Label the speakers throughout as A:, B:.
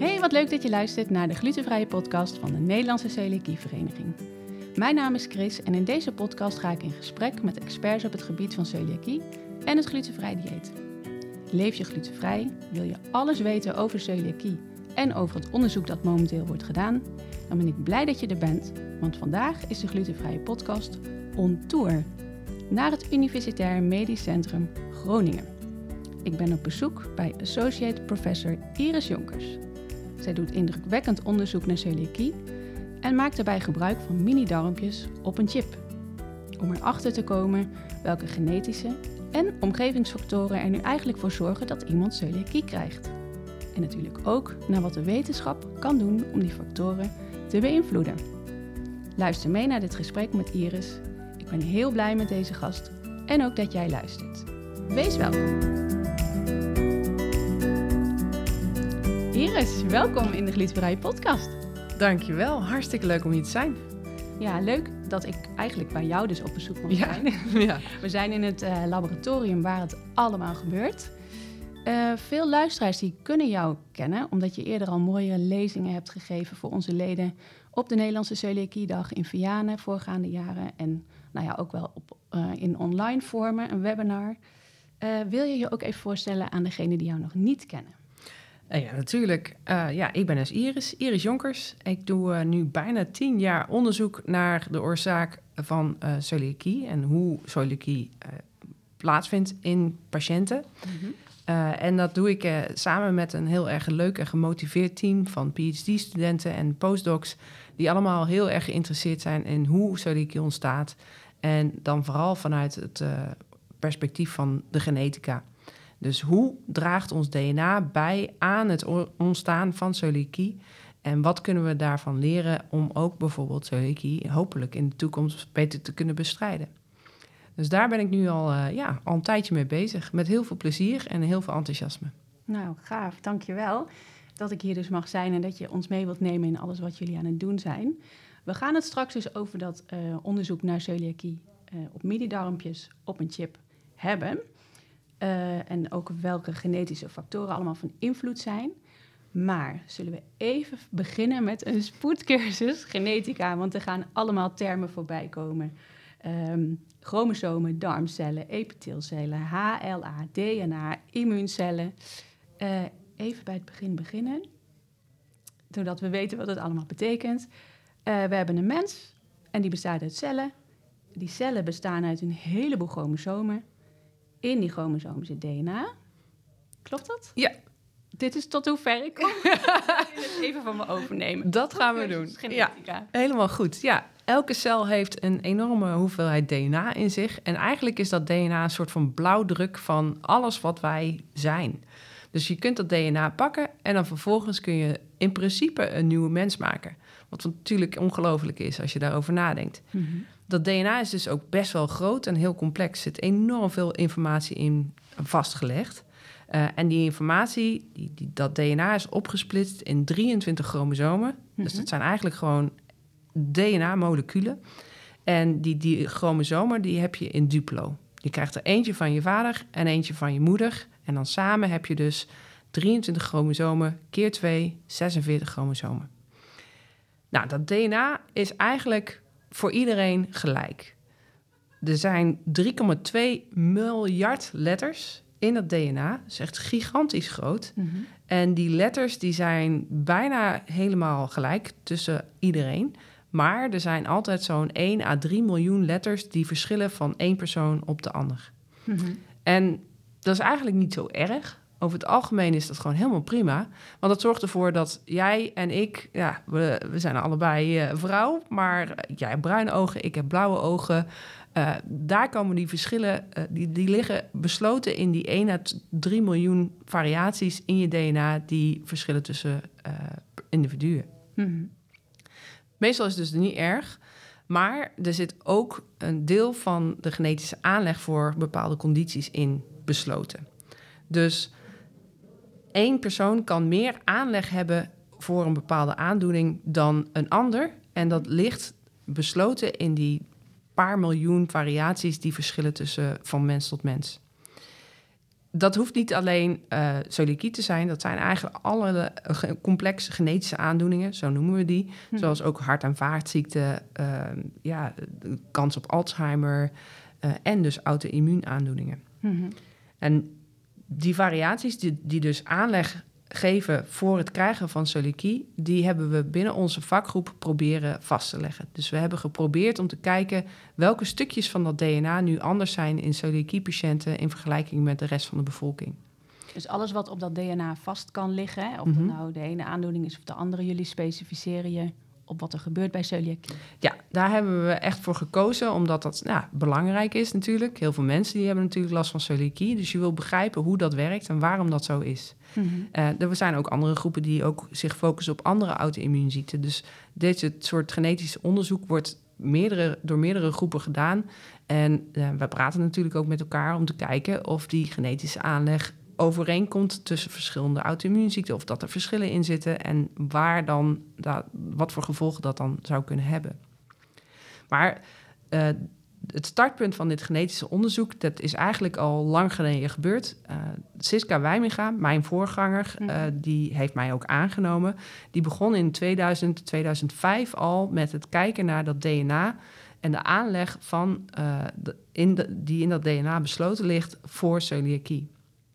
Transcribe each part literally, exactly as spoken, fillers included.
A: Hey, wat leuk dat je luistert naar de glutenvrije podcast van de Nederlandse Celiakievereniging. Mijn naam is Chris en in deze podcast ga ik in gesprek met experts op het gebied van celiakie en het glutenvrij dieet. Leef je glutenvrij? Wil je alles weten over celiakie en over het onderzoek dat momenteel wordt gedaan? Dan ben ik blij dat je er bent, want vandaag is de glutenvrije podcast on tour naar het Universitair Medisch Centrum Groningen. Ik ben op bezoek bij Associate Professor Iris Jonkers. Zij doet indrukwekkend onderzoek naar celiakie en maakt daarbij gebruik van mini-darmpjes op een chip. Om erachter te komen welke genetische en omgevingsfactoren er nu eigenlijk voor zorgen dat iemand celiakie krijgt. En natuurlijk ook naar wat de wetenschap kan doen om die factoren te beïnvloeden. Luister mee naar dit gesprek met Iris. Ik ben heel blij met deze gast en ook dat jij luistert. Wees welkom. Iris, welkom in de Glutenvrije podcast.
B: Dankjewel, hartstikke leuk om hier te zijn.
A: Ja, leuk dat ik eigenlijk bij jou dus op bezoek mag
B: ja.
A: zijn.
B: Ja.
A: We zijn in het uh, laboratorium waar het allemaal gebeurt. Uh, veel luisteraars die kunnen jou kennen, omdat je eerder al mooie lezingen hebt gegeven voor onze leden op de Nederlandse Celiakiedag in Vianen voorgaande jaren. En nou ja, ook wel op, uh, in online vormen, een webinar. Uh, wil je je ook even voorstellen aan degenen die jou nog niet kennen?
B: Uh, ja, natuurlijk. Uh, ja, ik ben dus Iris, Iris Jonkers. Ik doe uh, nu bijna tien jaar onderzoek naar de oorzaak van uh, celiakie en hoe celiakie uh, plaatsvindt in patiënten. Mm-hmm. Uh, en dat doe ik uh, samen met een heel erg leuk en gemotiveerd team van P H D-studenten en postdocs, die allemaal heel erg geïnteresseerd zijn in hoe celiakie ontstaat. En dan vooral vanuit het uh, perspectief van de genetica. Dus hoe draagt ons D N A bij aan het ontstaan van celiakie? En wat kunnen we daarvan leren om ook bijvoorbeeld celiakie hopelijk in de toekomst beter te kunnen bestrijden? Dus daar ben ik nu al, uh, ja, al een tijdje mee bezig. Met heel veel plezier en heel veel enthousiasme.
A: Nou, gaaf. Dankjewel dat ik hier dus mag zijn en dat je ons mee wilt nemen in alles wat jullie aan het doen zijn. We gaan het straks dus over dat uh, onderzoek naar celiakie uh, op mini-darmpjes op een chip hebben. Uh, en ook welke genetische factoren allemaal van invloed zijn. Maar zullen we even beginnen met een spoedcursus genetica, want er gaan allemaal termen voorbij komen. Um, chromosomen, darmcellen, epiteelcellen, H L A, D N A, immuuncellen. Uh, even bij het begin beginnen, zodat we weten wat het allemaal betekent. Uh, we hebben een mens en die bestaat uit cellen. Die cellen bestaan uit een heleboel chromosomen. In die chromosomen zit D N A. Klopt dat?
B: Ja.
A: Dit is tot hoe ver ik kom. Even van me overnemen.
B: Dat gaan we doen.
A: Genetica.
B: Ja, helemaal goed. Ja, elke cel heeft een enorme hoeveelheid D N A in zich. En eigenlijk is dat D N A een soort van blauwdruk van alles wat wij zijn. Dus je kunt dat D N A pakken en dan vervolgens kun je in principe een nieuwe mens maken. Wat natuurlijk ongelooflijk is als je daarover nadenkt. Mm-hmm. Dat D N A is dus ook best wel groot en heel complex. Er zit enorm veel informatie in vastgelegd. Uh, en die informatie, die, die, dat D N A is opgesplitst in drieëntwintig chromosomen. Mm-hmm. Dus dat zijn eigenlijk gewoon D N A-moleculen. En die, die chromosomen die heb je in duplo. Je krijgt er eentje van je vader en eentje van je moeder. En dan samen heb je dus drieëntwintig chromosomen keer twee, zesenveertig chromosomen. Nou, dat D N A is eigenlijk voor iedereen gelijk. Er zijn drie komma twee miljard letters in dat D N A. Dat is echt gigantisch groot. Mm-hmm. En die letters die zijn bijna helemaal gelijk tussen iedereen. Maar er zijn altijd zo'n één à drie miljoen letters die verschillen van één persoon op de ander. Mm-hmm. En dat is eigenlijk niet zo erg. Over het algemeen is dat gewoon helemaal prima. Want dat zorgt ervoor dat jij en ik, ja, we, we zijn allebei uh, vrouw, maar uh, jij hebt bruine ogen, ik heb blauwe ogen. Uh, daar komen die verschillen, uh, die, die liggen besloten in die één à drie miljoen variaties in je D N A die verschillen tussen uh, individuen. Mm-hmm. Meestal is het dus niet erg, maar er zit ook een deel van de genetische aanleg voor bepaalde condities in besloten. Dus één persoon kan meer aanleg hebben voor een bepaalde aandoening dan een ander. En dat ligt besloten in die paar miljoen variaties die verschillen tussen van mens tot mens. dat hoeft niet alleen uh, celiakie te zijn. Dat zijn eigenlijk alle uh, complexe genetische aandoeningen, zo noemen we die. Hm. Zoals ook hart- en vaatziekten, uh, ja, kans op Alzheimer uh, en dus auto-immuunaandoeningen. Mm-hmm. En die variaties die, die dus aanleg geven voor het krijgen van celiakie, die hebben we binnen onze vakgroep proberen vast te leggen. Dus we hebben geprobeerd om te kijken welke stukjes van dat D N A nu anders zijn in celiakie-patiënten in vergelijking met de rest van de bevolking.
A: Dus alles wat op dat D N A vast kan liggen, hè? Of mm-hmm. dat nou de ene aandoening is of de andere, jullie specificeren je op wat er gebeurt bij celiakie.
B: Ja, daar hebben we echt voor gekozen, omdat dat nou, belangrijk is natuurlijk. Heel veel mensen die hebben natuurlijk last van celiakie. Dus je wil begrijpen hoe dat werkt en waarom dat zo is. Mm-hmm. Uh, er zijn ook andere groepen die ook zich focussen op andere auto-immuunziekten. Dus dit soort genetisch onderzoek wordt meerdere, door meerdere groepen gedaan. En uh, we praten natuurlijk ook met elkaar om te kijken of die genetische aanleg overeenkomt tussen verschillende auto-immuunziekten, of dat er verschillen in zitten en waar dan dat, wat voor gevolgen dat dan zou kunnen hebben. Maar uh, het startpunt van dit genetische onderzoek, dat is eigenlijk al lang geleden gebeurd. Uh, Siska Wijminga, mijn voorganger, uh, die heeft mij ook aangenomen. Die begon in tweeduizend, tweeduizend vijf al met het kijken naar dat D N A en de aanleg van uh, de, in de, die in dat D N A besloten ligt voor celiakie.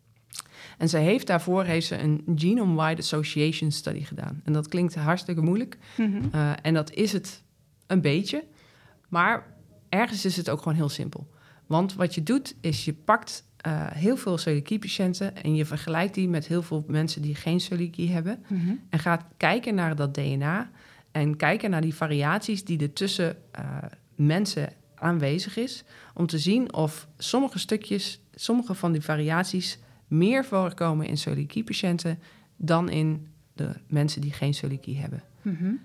B: En ze heeft daarvoor heeft ze een Genome-Wide Association Study gedaan. En dat klinkt hartstikke moeilijk. Mm-hmm. Uh, en dat is het een beetje. Maar ergens is het ook gewoon heel simpel. Want wat je doet, is je pakt uh, heel veel celiakie-patiënten en je vergelijkt die met heel veel mensen die geen celiakie hebben. Mm-hmm. En gaat kijken naar dat D N A en kijken naar die variaties die er tussen uh, mensen aanwezig is. Om te zien of sommige stukjes, sommige van die variaties meer voorkomen in celiakie-patiënten dan in de mensen die geen celiakie hebben. Mm-hmm.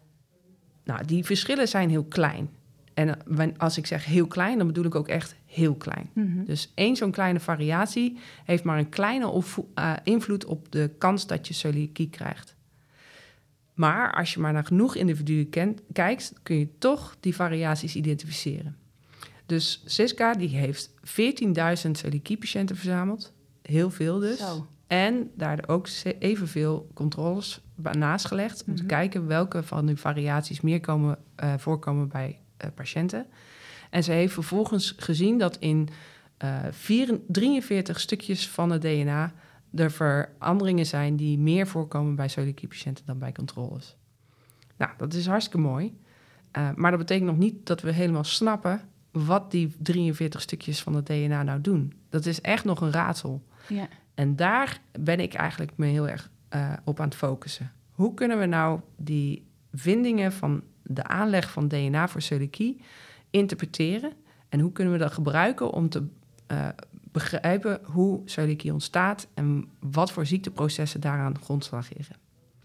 B: Nou, die verschillen zijn heel klein. En als ik zeg heel klein, dan bedoel ik ook echt heel klein. Mm-hmm. Dus één zo'n kleine variatie heeft maar een kleine opvo- uh, invloed op de kans dat je celiakie krijgt. Maar als je maar naar genoeg individuen kent, kijkt, kun je toch die variaties identificeren. Dus Siska die heeft veertienduizend celiakie-patiënten verzameld. Heel veel dus. Zo. En daar ook evenveel controles naast gelegd om mm-hmm. te kijken welke van die variaties meer komen, uh, voorkomen bij uh, patiënten. En ze heeft vervolgens gezien dat in uh, vier, drieënveertig stukjes van het D N A er veranderingen zijn die meer voorkomen bij celiakie-patiënten dan bij controles. Nou, dat is hartstikke mooi. Uh, maar dat betekent nog niet dat we helemaal snappen wat die drieënveertig stukjes van het D N A nou doen. Dat is echt nog een raadsel. Ja. En daar ben ik eigenlijk me heel erg uh, op aan het focussen. Hoe kunnen we nou die vindingen van de aanleg van D N A voor celiakie interpreteren? En hoe kunnen we dat gebruiken om te uh, begrijpen hoe celiakie ontstaat en wat voor ziekteprocessen daaraan grondslag liggen?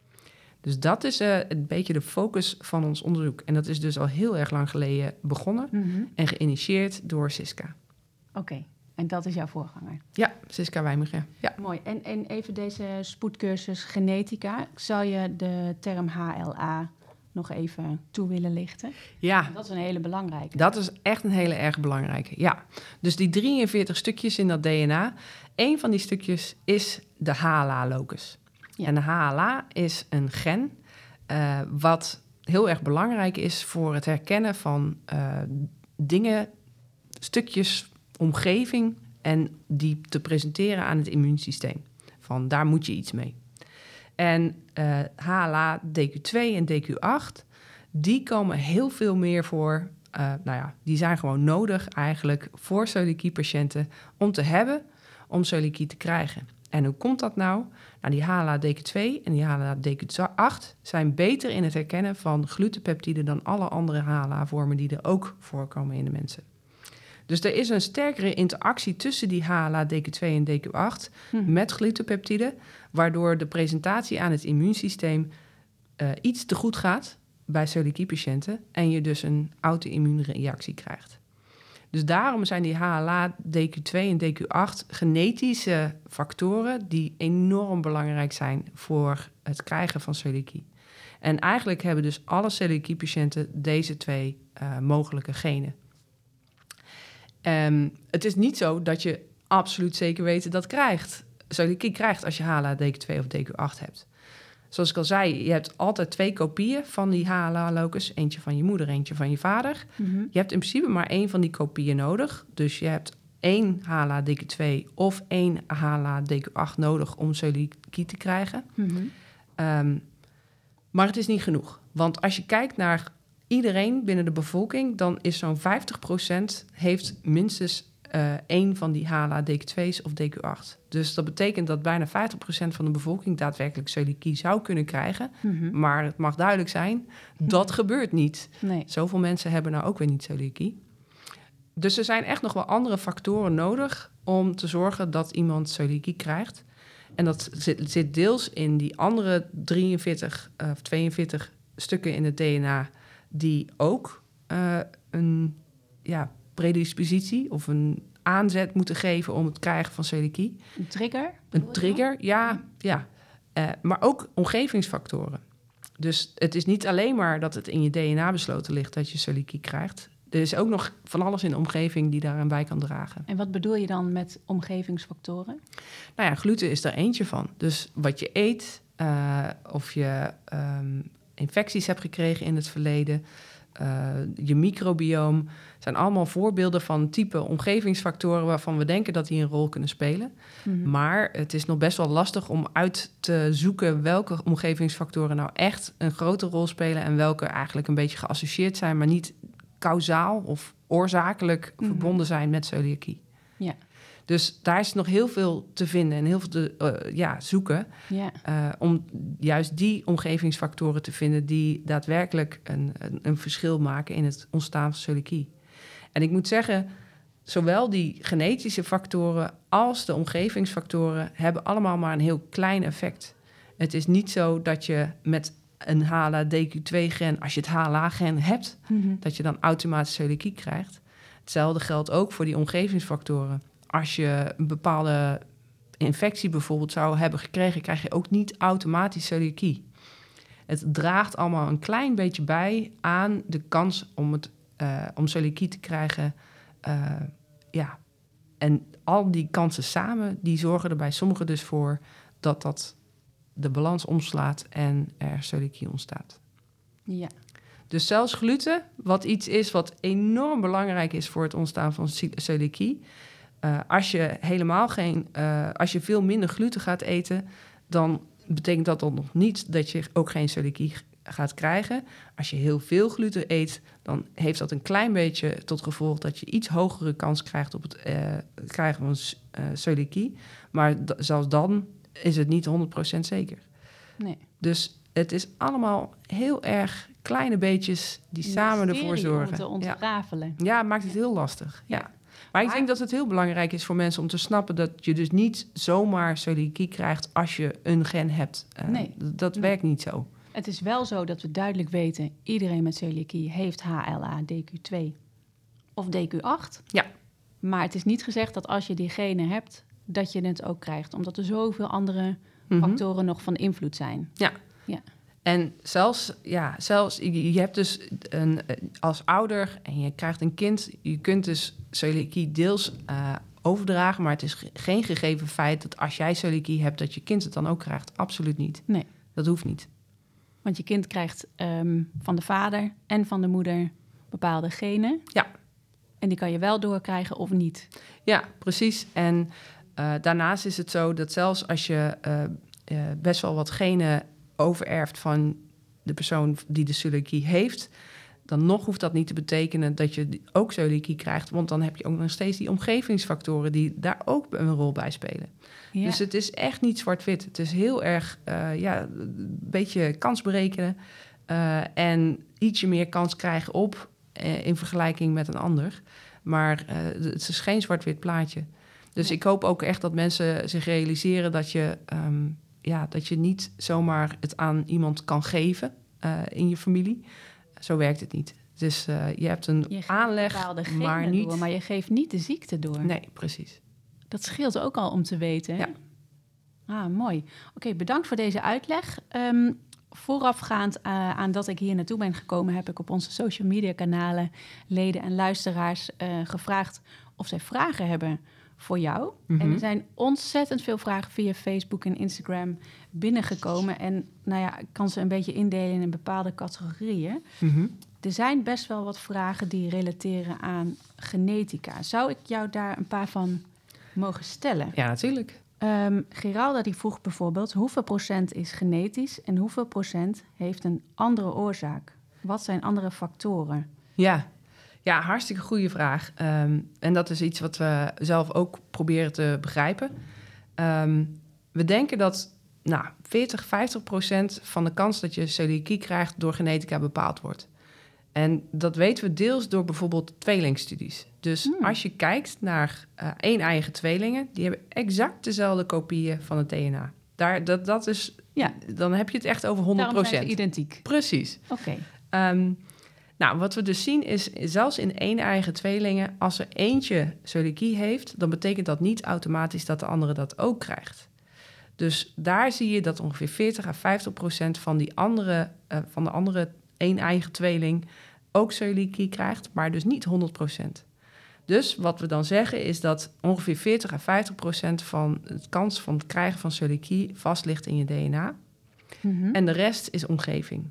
B: Dus dat is uh, een beetje de focus van ons onderzoek. En dat is dus al heel erg lang geleden begonnen mm-hmm. en geïnitieerd door Siska.
A: Oké. Okay. En dat is jouw voorganger?
B: Ja, Siska Wijminga. Ja.
A: Mooi. En, en even deze spoedcursus genetica. Zou je de term H L A nog even toe willen lichten?
B: Ja.
A: Dat is een hele belangrijke.
B: Dat is echt een hele erg belangrijke, ja. Dus die drieënveertig stukjes in dat D N A... één van die stukjes is de H L A-locus. Ja. En de H L A is een gen uh, wat heel erg belangrijk is voor het herkennen van uh, dingen, stukjes, omgeving en die te presenteren aan het immuunsysteem. Van daar moet je iets mee. En uh, H L A D Q twee en D Q acht, die komen heel veel meer voor. Uh, nou ja, die zijn gewoon nodig eigenlijk voor celiakie-patiënten om te hebben, om celiakie te krijgen. En hoe komt dat nou? Nou, die H L A D Q twee en die H L A D Q acht zijn beter in het herkennen van glutenpeptiden dan alle andere H L A-vormen die er ook voorkomen in de mensen. Dus er is een sterkere interactie tussen die H L A D Q twee en D Q acht hm. met glutenpeptiden, waardoor de presentatie aan het immuunsysteem uh, iets te goed gaat bij celiakie-patiënten en je dus een auto-immuunreactie krijgt. Dus daarom zijn die H L A D Q twee en D Q acht genetische factoren die enorm belangrijk zijn voor het krijgen van celiakie. En eigenlijk hebben dus alle celiakie-patiënten deze twee uh, mogelijke genen. Um, het is niet zo dat je absoluut zeker weten dat krijgt. Celiakie krijgt als je H L A D Q twee of D Q acht hebt. Zoals ik al zei, je hebt altijd twee kopieën van die H L A-locus. Eentje van je moeder, eentje van je vader.
A: Mm-hmm.
B: Je hebt in principe maar één van die kopieën nodig. Dus je hebt één H L A D Q twee of één H L A D Q acht nodig om celiakie te krijgen.
A: Mm-hmm.
B: Um, maar het is niet genoeg. Want als je kijkt naar iedereen binnen de bevolking, dan is zo'n vijftig procent heeft minstens uh, één van die H L A D Q twee's of D Q acht. Dus dat betekent dat bijna vijftig procent van de bevolking daadwerkelijk celiakie zou kunnen krijgen.
A: Mm-hmm.
B: Maar het mag duidelijk zijn, dat mm-hmm. gebeurt niet.
A: Nee.
B: Zoveel mensen hebben nou ook weer niet celiakie. Dus er zijn echt nog wel andere factoren nodig om te zorgen dat iemand celiakie krijgt. En dat zit, zit deels in die andere drieënveertig uh, of tweeënveertig stukken in het D N A die ook uh, een ja, predispositie of een aanzet moeten geven om het krijgen van celiakie.
A: Een trigger?
B: Een trigger, ja. ja. Uh, maar ook omgevingsfactoren. Dus het is niet alleen maar dat het in je D N A besloten ligt dat je celiakie krijgt. Er is ook nog van alles in de omgeving die daaraan bij kan dragen.
A: En wat bedoel je dan met omgevingsfactoren?
B: Nou ja, gluten is daar eentje van. Dus wat je eet, uh, of je um, infecties hebt gekregen in het verleden, uh, je microbioom, zijn allemaal voorbeelden van type omgevingsfactoren waarvan we denken dat die een rol kunnen spelen. Mm-hmm. Maar het is nog best wel lastig om uit te zoeken welke omgevingsfactoren nou echt een grote rol spelen en welke eigenlijk een beetje geassocieerd zijn, maar niet kausaal of oorzakelijk mm-hmm. verbonden zijn met celiakie.
A: Ja.
B: Dus daar is nog heel veel te vinden en heel veel te uh, ja, zoeken.
A: Ja.
B: Uh, om juist die omgevingsfactoren te vinden die daadwerkelijk een, een, een verschil maken in het ontstaan van celiakie. En ik moet zeggen, zowel die genetische factoren als de omgevingsfactoren hebben allemaal maar een heel klein effect. Het is niet zo dat je met een H L A D Q twee gen, als je het H L A-gen hebt, mm-hmm. dat je dan automatisch celiakie krijgt. Hetzelfde geldt ook voor die omgevingsfactoren. Als je een bepaalde infectie bijvoorbeeld zou hebben gekregen, krijg je ook niet automatisch celiakie. Het draagt allemaal een klein beetje bij aan de kans om, het, uh, om celiakie te krijgen. Uh, ja. En al die kansen samen, die zorgen er bij sommigen dus voor dat dat de balans omslaat en er celiakie ontstaat.
A: Ja.
B: Dus zelfs gluten, wat iets is wat enorm belangrijk is voor het ontstaan van celiakie. Uh, als je helemaal geen, uh, als je veel minder gluten gaat eten, dan betekent dat dan nog niet dat je ook geen celiakie gaat krijgen. Als je heel veel gluten eet, dan heeft dat een klein beetje tot gevolg dat je iets hogere kans krijgt op het uh, krijgen van uh, celiakie. Maar d- zelfs dan is het niet honderd procent zeker.
A: Nee.
B: Dus het is allemaal heel erg kleine beetjes die
A: Een
B: samen ervoor zorgen.
A: Om te ontrafelen.
B: Ja, ja, maakt het heel lastig. Ja. Ja. Maar ik denk dat het heel belangrijk is voor mensen om te snappen dat je dus niet zomaar celiakie krijgt als je een gen hebt. Uh,
A: nee.
B: D- dat nee. werkt niet zo.
A: Het is wel zo dat we duidelijk weten, iedereen met celiakie heeft H L A D Q twee of D Q acht.
B: Ja.
A: Maar het is niet gezegd dat als je die genen hebt, dat je het ook krijgt. Omdat er zoveel andere mm-hmm. factoren nog van invloed zijn.
B: Ja.
A: Ja.
B: En zelfs, ja, zelfs, je, je hebt dus een, als ouder en je krijgt een kind, je kunt dus celiakie deels uh, overdragen, maar het is ge- geen gegeven feit dat als jij celiakie hebt, dat je kind het dan ook krijgt. Absoluut niet.
A: Nee.
B: Dat hoeft niet.
A: Want je kind krijgt um, van de vader en van de moeder bepaalde genen.
B: Ja.
A: En die kan je wel doorkrijgen of niet.
B: Ja, precies. En uh, daarnaast is het zo dat zelfs als je uh, uh, best wel wat genen overerft van de persoon die de celiakie heeft, dan nog hoeft dat niet te betekenen dat je ook celiakie krijgt, want dan heb je ook nog steeds die omgevingsfactoren die daar ook een rol bij spelen. Ja. Dus het is echt niet zwart-wit. Het is heel erg, uh, ja, een beetje kans berekenen uh, en ietsje meer kans krijgen op uh, in vergelijking met een ander. Maar uh, het is geen zwart-wit plaatje. Dus ja. Ik hoop ook echt dat mensen zich realiseren dat je Um, Ja, dat je niet zomaar het aan iemand kan geven uh, in je familie. Zo werkt het niet. Dus uh, je hebt een
A: je
B: aanleg, maar niet...
A: Door, maar je geeft niet de ziekte door.
B: Nee, precies.
A: Dat scheelt ook al om te weten. Hè?
B: Ja.
A: Ah, mooi. Oké, okay, bedankt voor deze uitleg. Um, voorafgaand uh, aan dat ik hier naartoe ben gekomen, heb ik op onze social media kanalen leden en luisteraars uh, gevraagd of zij vragen hebben voor jou.
B: Mm-hmm.
A: En er zijn ontzettend veel vragen via Facebook en Instagram binnengekomen. En nou ja, ik kan ze een beetje indelen in bepaalde categorieën.
B: Mm-hmm.
A: Er zijn best wel wat vragen die relateren aan genetica. Zou ik jou daar een paar van mogen stellen?
B: Ja, natuurlijk.
A: Um, Geralda die vroeg bijvoorbeeld... hoeveel procent is genetisch en hoeveel procent heeft een andere oorzaak? Wat zijn andere factoren?
B: Ja, ja hartstikke goede vraag. Um, en dat is iets wat we zelf ook proberen te begrijpen. Um, we denken dat nou, veertig, vijftig procent van de kans dat je celiakie krijgt... door genetica bepaald wordt. En dat weten we deels door bijvoorbeeld tweelingstudies. Dus hmm. als je kijkt naar uh, één-eigen tweelingen... die hebben exact dezelfde kopieën van het D N A. Daar, dat, dat is, ja. Dan heb je het echt over honderd procent.
A: Daarom zijn ze identiek.
B: Precies.
A: Oké. Okay.
B: Um, nou, wat we dus zien is, zelfs in één-eigen tweelingen... als er eentje celiakie heeft... dan betekent dat niet automatisch dat de andere dat ook krijgt. Dus daar zie je dat ongeveer veertig à vijftig procent van, die andere, uh, van de andere één-eigen tweeling... ook celiakie krijgt, maar dus niet honderd procent. Dus wat we dan zeggen is dat ongeveer veertig à vijftig procent van de kans van het krijgen van celiakie vast ligt in je D N A. Mm-hmm. En de rest is omgeving.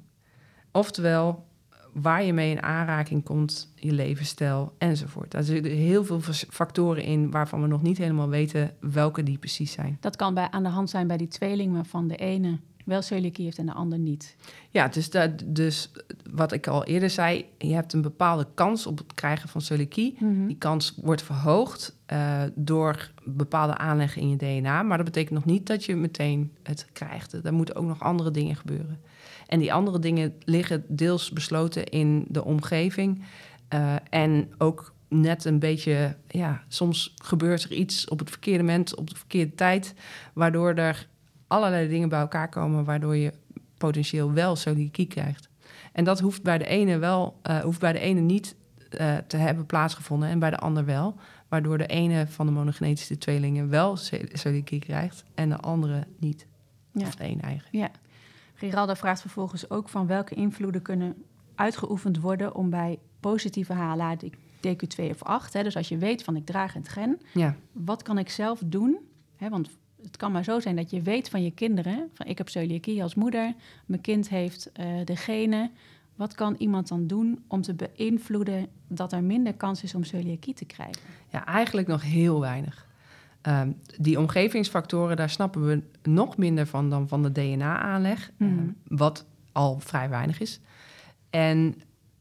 B: Oftewel, waar je mee in aanraking komt, je levensstijl enzovoort. Daar zitten heel veel factoren in waarvan we nog niet helemaal weten welke die precies zijn.
A: Dat kan bij, aan de hand zijn bij die tweeling waarvan de ene wel celiakie heeft en de ander niet.
B: Ja, dus, dat, dus wat ik al eerder zei, je hebt een bepaalde kans op het krijgen van celiakie. Mm-hmm. Die kans wordt verhoogd uh, door bepaalde aanleggen in je D N A, maar dat betekent nog niet dat je meteen het krijgt. Er moeten ook nog andere dingen gebeuren. En die andere dingen liggen deels besloten in de omgeving uh, en ook net een beetje, ja, soms gebeurt er iets op het verkeerde moment, op de verkeerde tijd, waardoor er allerlei dingen bij elkaar komen, waardoor je potentieel wel celiakie krijgt. En dat hoeft bij de ene wel, uh, hoeft bij de ene niet uh, te hebben plaatsgevonden en bij de ander wel, waardoor de ene van de monogenetische tweelingen wel celiakie krijgt en de andere niet. Ja. Of de een eigen.
A: Ja. Geralda vraagt vervolgens ook van welke invloeden kunnen uitgeoefend worden om bij positieve H L A D Q twee of acht, hè, dus als je weet van ik draag het gen, ja. Wat kan ik zelf doen? Hè, want het kan maar zo zijn dat je weet van je kinderen, van ik heb celiakie als moeder, mijn kind heeft uh, de genen. Wat kan iemand dan doen om te beïnvloeden dat er minder kans is om celiakie te krijgen?
B: Ja, eigenlijk nog heel weinig. Um, die omgevingsfactoren, daar snappen we nog minder van dan van de D N A-aanleg, mm-hmm. um, wat al vrij weinig is. En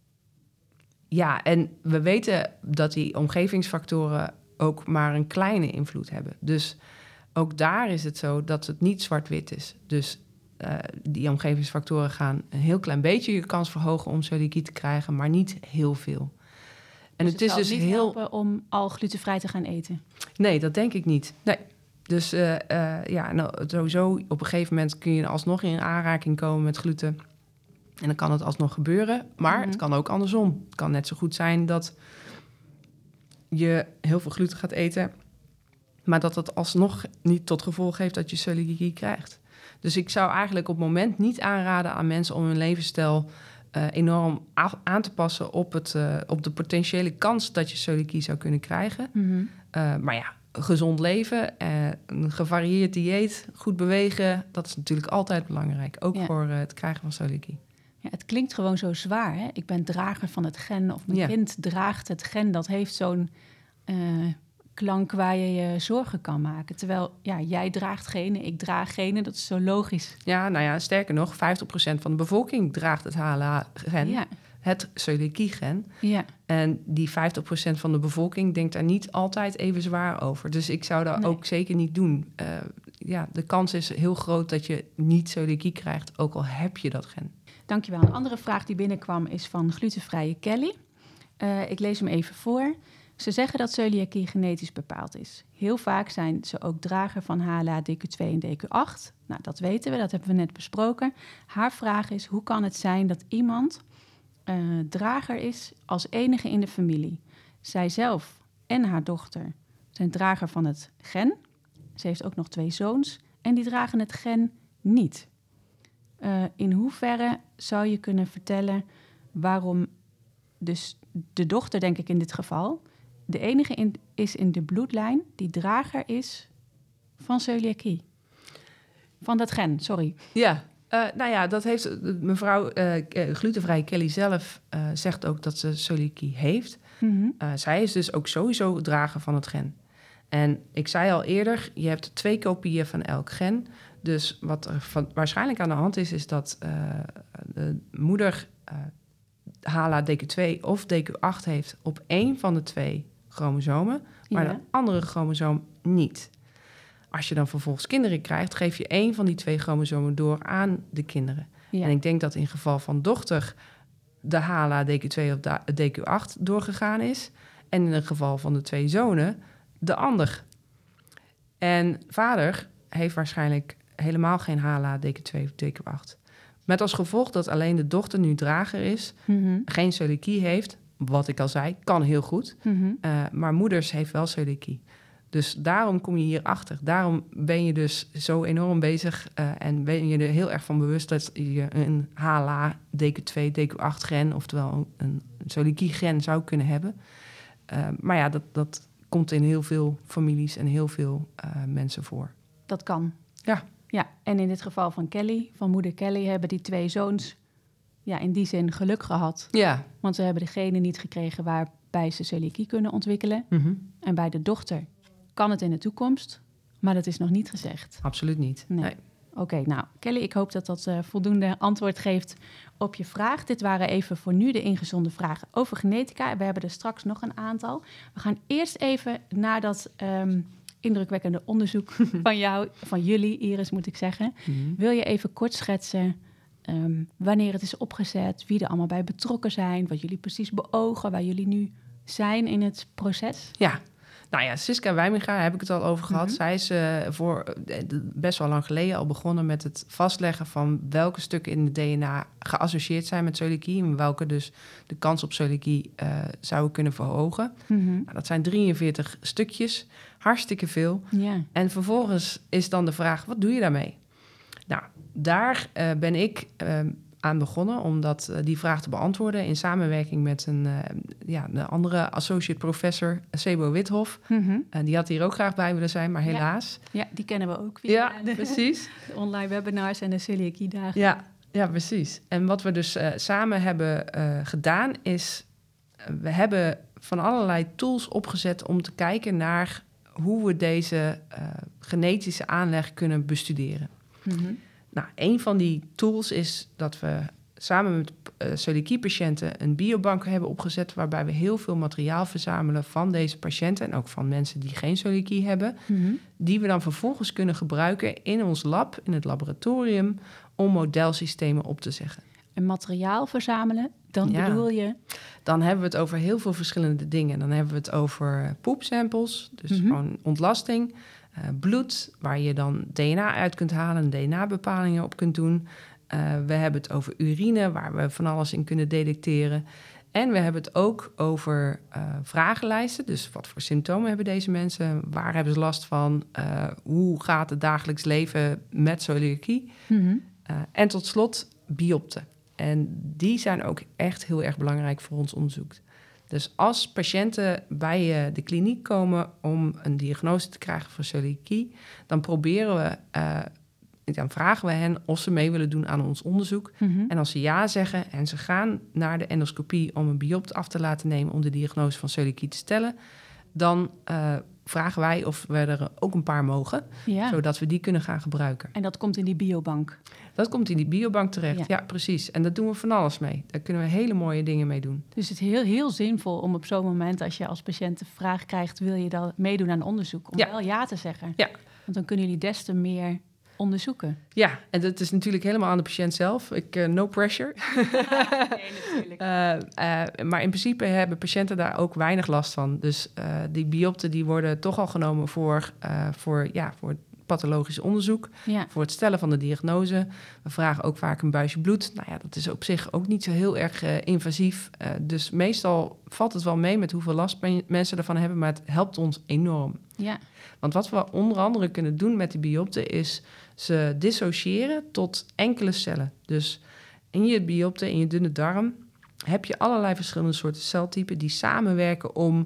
B: ja, en we weten dat die omgevingsfactoren ook maar een kleine invloed hebben. Dus ook daar is het zo dat het niet zwart-wit is. Dus uh, die omgevingsfactoren gaan een heel klein beetje je kans verhogen om celiakie te krijgen, maar niet heel veel. En
A: dus
B: het, het is dus
A: niet
B: heel
A: helpen om al glutenvrij te gaan eten?
B: Nee, dat denk ik niet. Nee. Dus uh, uh, ja, nou, sowieso op een gegeven moment kun je alsnog in aanraking komen met gluten. En dan kan het alsnog gebeuren, maar mm-hmm. het kan ook andersom. Het kan net zo goed zijn dat je heel veel gluten gaat eten, maar dat het alsnog niet tot gevolg heeft dat je celiakie krijgt. Dus ik zou eigenlijk op het moment niet aanraden aan mensen om hun levensstijl Uh, enorm a- aan te passen op, het, uh, op de potentiële kans dat je celiakie zou kunnen krijgen. Mm-hmm. Uh, maar ja, gezond leven, uh, een gevarieerd dieet, goed bewegen, dat is natuurlijk altijd belangrijk. Ook ja. voor uh, het krijgen van celiakie.
A: Ja, het klinkt gewoon zo zwaar, hè? Ik ben drager van het gen of mijn ja. kind draagt het gen. Dat heeft zo'n uh, klank waar je je zorgen kan maken. Terwijl, ja, jij draagt genen, ik draag genen. Dat is zo logisch.
B: Ja, nou ja, sterker nog, vijftig procent van de bevolking draagt het H L A-gen, ja. het celiakie-gen. Ja. En die vijftig procent van de bevolking denkt daar niet altijd even zwaar over. Dus ik zou dat nee. ook zeker niet doen. Uh, ja, de kans is heel groot dat je niet celiakie krijgt, ook al heb je dat gen.
A: Dankjewel. Een andere vraag die binnenkwam is van glutenvrije Kelly. Uh, ik lees hem even voor. Ze zeggen dat celiakie genetisch bepaald is. Heel vaak zijn ze ook drager van H L A D Q twee en D Q acht. Nou, dat weten we, dat hebben we net besproken. Haar vraag is, hoe kan het zijn dat iemand uh, drager is als enige in de familie? Zij zelf en haar dochter zijn drager van het gen. Ze heeft ook nog twee zoons en die dragen het gen niet. Uh, in hoeverre zou je kunnen vertellen waarom dus de dochter, denk ik in dit geval, de enige in, is in de bloedlijn die drager is van celiakie. Van dat gen, sorry.
B: Ja, uh, nou ja, dat heeft mevrouw uh, glutenvrij Kelly zelf uh, zegt ook dat ze celiakie heeft.
A: Mm-hmm.
B: Uh, zij is dus ook sowieso drager van het gen. En ik zei al eerder, je hebt twee kopieën van elk gen. Dus wat er van, waarschijnlijk aan de hand is, is dat uh, de moeder uh, H L A D Q twee of D Q acht heeft op één van de twee chromosomen, maar
A: Ja.
B: de andere chromosoom niet. Als je dan vervolgens kinderen krijgt, geef je één van die twee chromosomen door aan de kinderen.
A: Ja.
B: En ik denk dat in geval van dochter de H L A D Q twee of de D Q acht doorgegaan is. En in het geval van de twee zonen de ander. En vader heeft waarschijnlijk helemaal geen H L A D Q twee of D Q acht. Met als gevolg dat alleen de dochter nu drager is,
A: Mm-hmm.
B: geen celiakie heeft. Wat ik al zei, kan heel goed.
A: Mm-hmm.
B: Uh, maar moeders heeft wel celiakie. Dus daarom kom je hierachter. Daarom ben je dus zo enorm bezig uh, en ben je er heel erg van bewust dat je een H L A D Q twee, D Q acht gen, oftewel een, een celiakie gen zou kunnen hebben. Uh, maar ja, dat, dat komt in heel veel families en heel veel uh, mensen voor.
A: Dat kan.
B: Ja.
A: Ja, en in dit geval van Kelly, van moeder Kelly, hebben die twee zoons ja, in die zin geluk gehad.
B: Ja.
A: Want ze hebben de genen niet gekregen waarbij ze celiakie kunnen ontwikkelen.
B: Mm-hmm.
A: En bij de dochter kan het in de toekomst, maar dat is nog niet gezegd.
B: Absoluut niet.
A: Nee.
B: Nee.
A: Oké, okay, nou Kelly, ik hoop dat dat uh, voldoende antwoord geeft op je vraag. Dit waren even voor nu de ingezonden vragen over genetica. We hebben er straks nog een aantal. We gaan eerst even naar dat um, indrukwekkende onderzoek van jou, van jullie, Iris moet ik zeggen.
B: Mm-hmm.
A: Wil je even kort schetsen um, wanneer het is opgezet, wie er allemaal bij betrokken zijn, wat jullie precies beogen, waar jullie nu zijn in het proces?
B: Ja. Nou ja, Siska Wijminga, daar heb ik het al over gehad.
A: Mm-hmm.
B: Zij is uh, voor uh, best wel lang geleden al begonnen met het vastleggen van welke stukken in het D N A geassocieerd zijn met celiakie en welke dus de kans op celiakie uh, zouden kunnen verhogen.
A: Mm-hmm.
B: Nou, dat zijn drieënveertig stukjes, hartstikke veel.
A: Ja.
B: En vervolgens is dan de vraag, wat doe je daarmee? Nou, daar uh, ben ik uh, aan begonnen om dat, uh, die vraag te beantwoorden in samenwerking met een, uh, ja, een andere associate professor, Sebo Withoff.
A: Mm-hmm.
B: Uh, die had hier ook graag bij willen zijn, maar helaas.
A: Ja, ja die kennen we ook. Via
B: Ja,
A: de,
B: precies.
A: De online webinars en de celiakiedagen.
B: Ja, ja, precies. En wat we dus uh, samen hebben uh, gedaan is, uh, we hebben van allerlei tools opgezet om te kijken naar hoe we deze uh, genetische aanleg kunnen bestuderen.
A: Mm-hmm.
B: Nou, een van die tools is dat we samen met uh, celiakie-patiënten een biobank hebben opgezet, waarbij we heel veel materiaal verzamelen van deze patiënten en ook van mensen die geen celiakie hebben,
A: Mm-hmm.
B: die we dan vervolgens kunnen gebruiken in ons lab, in het laboratorium, om modelsystemen op te zeggen.
A: En materiaal verzamelen, dan
B: Ja.
A: bedoel je?
B: Dan hebben we het over heel veel verschillende dingen. Dan hebben we het over poepsamples, dus
A: Mhm.
B: gewoon ontlasting, uh, bloed, waar je dan D N A uit kunt halen, D N A-bepalingen op kunt doen. Uh, we hebben het over urine, waar we van alles in kunnen detecteren. En we hebben het ook over uh, vragenlijsten. Dus wat voor symptomen hebben deze mensen? Waar hebben ze last van? Uh, hoe gaat het dagelijks leven met celiakie?
A: Mm-hmm.
B: Uh, en tot slot biopten. En die zijn ook echt heel erg belangrijk voor ons onderzoek. Dus als patiënten bij uh, de kliniek komen om een diagnose te krijgen voor celiakie, dan proberen we, uh, dan vragen we hen of ze mee willen doen aan ons onderzoek.
A: Mm-hmm.
B: En als ze ja zeggen en ze gaan naar de endoscopie om een biopt af te laten nemen om de diagnose van celiakie te stellen, dan uh, vragen wij of we er ook een paar mogen,
A: Ja.
B: zodat we die kunnen gaan gebruiken.
A: En dat komt in die biobank.
B: Dat komt in die biobank terecht,
A: Ja.
B: ja. ja, precies. En daar doen we van alles mee. Daar kunnen we hele mooie dingen mee doen.
A: Dus het is heel, heel zinvol om op zo'n moment, als je als patiënt de vraag krijgt, wil je dan meedoen aan onderzoek? Om
B: Ja.
A: wel ja te zeggen.
B: Ja.
A: Want dan kunnen jullie des te meer onderzoeken.
B: Ja, en dat is natuurlijk helemaal aan de patiënt zelf. Ik, uh, no pressure.
A: Nee, natuurlijk.
B: Uh, uh, maar in principe hebben patiënten daar ook weinig last van. Dus uh, die biopten die worden toch al genomen voor, uh, voor, ja, voor pathologisch onderzoek.
A: Ja.
B: Voor het stellen van de diagnose. We vragen ook vaak een buisje bloed. Nou ja, dat is op zich ook niet zo heel erg uh, invasief. Uh, dus meestal valt het wel mee met hoeveel last men- mensen ervan hebben. Maar het helpt ons enorm.
A: Ja.
B: Want wat we onder andere kunnen doen met die biopten is ze dissociëren tot enkele cellen. Dus in je biopten, in je dunne darm, heb je allerlei verschillende soorten celtypen die samenwerken om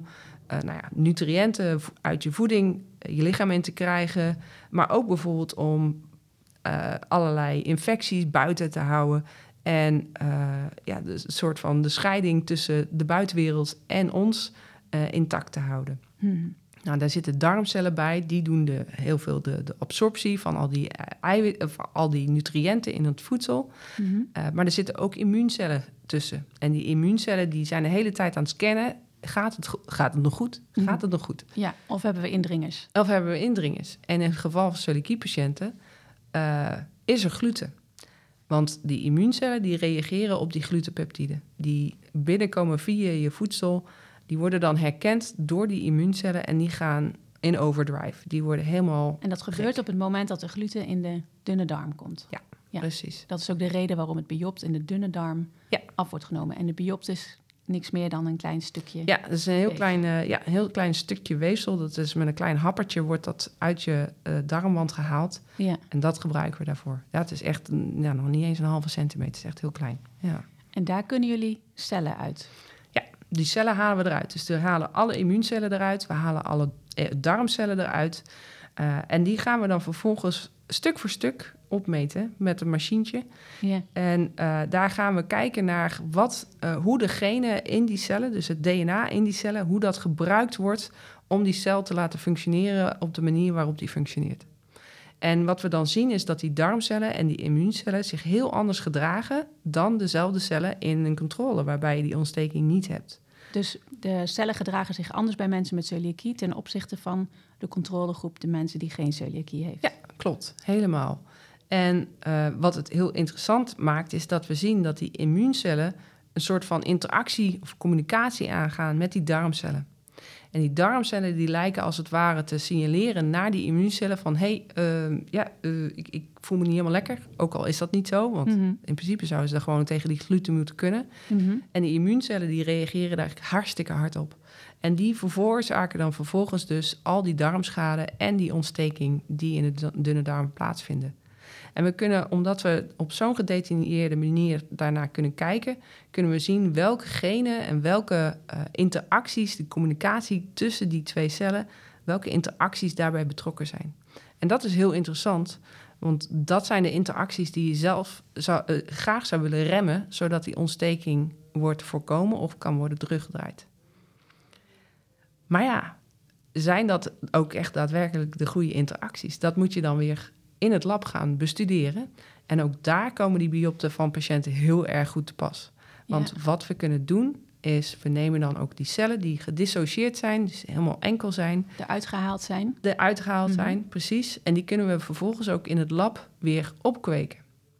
B: uh, nou ja, nutriënten uit je voeding je lichaam in te krijgen. Maar ook bijvoorbeeld om uh, allerlei infecties buiten te houden. En uh, ja, de soort van de scheiding tussen de buitenwereld en ons uh, intact te houden.
A: Hmm.
B: Nou, daar zitten darmcellen bij. Die doen de, heel veel de, de absorptie van al die, eiwit, of al die nutriënten in het voedsel.
A: Mm-hmm.
B: Uh, maar er zitten ook immuuncellen tussen. En die immuuncellen die zijn de hele tijd aan het scannen. Gaat het, gaat het nog goed? Gaat
A: Mm-hmm.
B: het nog goed?
A: Ja, of hebben we indringers?
B: Of hebben we indringers? En in het geval van celiakie-patiënten uh, is er gluten. Want die immuuncellen die reageren op die glutenpeptiden. Die binnenkomen via je voedsel. Die worden dan herkend door die immuuncellen en die gaan in overdrive. Die worden helemaal...
A: En dat gebeurt op het moment dat er gluten in de dunne darm komt.
B: Ja,
A: Ja.
B: precies.
A: Dat is ook de reden waarom het biopt in de dunne darm
B: Ja.
A: af wordt genomen. En de biopt is niks meer dan een klein stukje.
B: Ja, dat is een heel
A: weefsel.
B: klein, uh, ja, een heel klein stukje weefsel. Dat is met een klein happertje wordt dat uit je uh, darmwand gehaald.
A: Ja.
B: En dat gebruiken we daarvoor. Ja, het is echt ja, nog niet eens een halve centimeter. Het is echt heel klein. Ja.
A: En daar kunnen jullie cellen uit.
B: Die cellen halen we eruit. Dus we halen alle immuuncellen eruit. We halen alle eh, darmcellen eruit. Uh, en die gaan we dan vervolgens stuk voor stuk opmeten met een machientje.
A: Ja.
B: En uh, daar gaan we kijken naar wat, uh, hoe de genen in die cellen, dus het D N A in die cellen, hoe dat gebruikt wordt om die cel te laten functioneren op de manier waarop die functioneert. En wat we dan zien is dat die darmcellen en die immuuncellen zich heel anders gedragen dan dezelfde cellen in een controle, waarbij je die ontsteking niet hebt.
A: Dus de cellen gedragen zich anders bij mensen met celiakie ten opzichte van de controlegroep, de mensen die geen celiakie heeft.
B: Ja, klopt. Helemaal. En uh, wat het heel interessant maakt, is dat we zien dat die immuuncellen een soort van interactie of communicatie aangaan met die darmcellen. En die darmcellen die lijken als het ware te signaleren naar die immuuncellen van hé, hey, uh, ja, uh, ik, ik voel me niet helemaal lekker. Ook al is dat niet zo, want
A: Mm-hmm.
B: in principe zouden ze daar gewoon tegen die gluten moeten kunnen.
A: Mm-hmm.
B: En die immuuncellen die reageren daar hartstikke hard op. En die veroorzaken dan vervolgens dus al die darmschade en die ontsteking die in de dunne darm plaatsvinden. En we kunnen, omdat we op zo'n gedetailleerde manier daarnaar kunnen kijken, kunnen we zien welke genen en welke uh, interacties, de communicatie tussen die twee cellen, welke interacties daarbij betrokken zijn. En dat is heel interessant, want dat zijn de interacties die je zelf zou, uh, graag zou willen remmen, zodat die ontsteking wordt voorkomen of kan worden teruggedraaid. Maar ja, zijn dat ook echt daadwerkelijk de goede interacties? Dat moet je dan weer in het lab gaan bestuderen. En ook daar komen die biopten van patiënten heel erg goed te pas. Want ja. wat we kunnen doen is, we nemen dan ook die cellen die gedissocieerd zijn, dus helemaal enkel zijn.
A: Eruit gehaald zijn.
B: Eruit gehaald mm-hmm. zijn, precies. En die kunnen we vervolgens ook in het lab weer opkweken.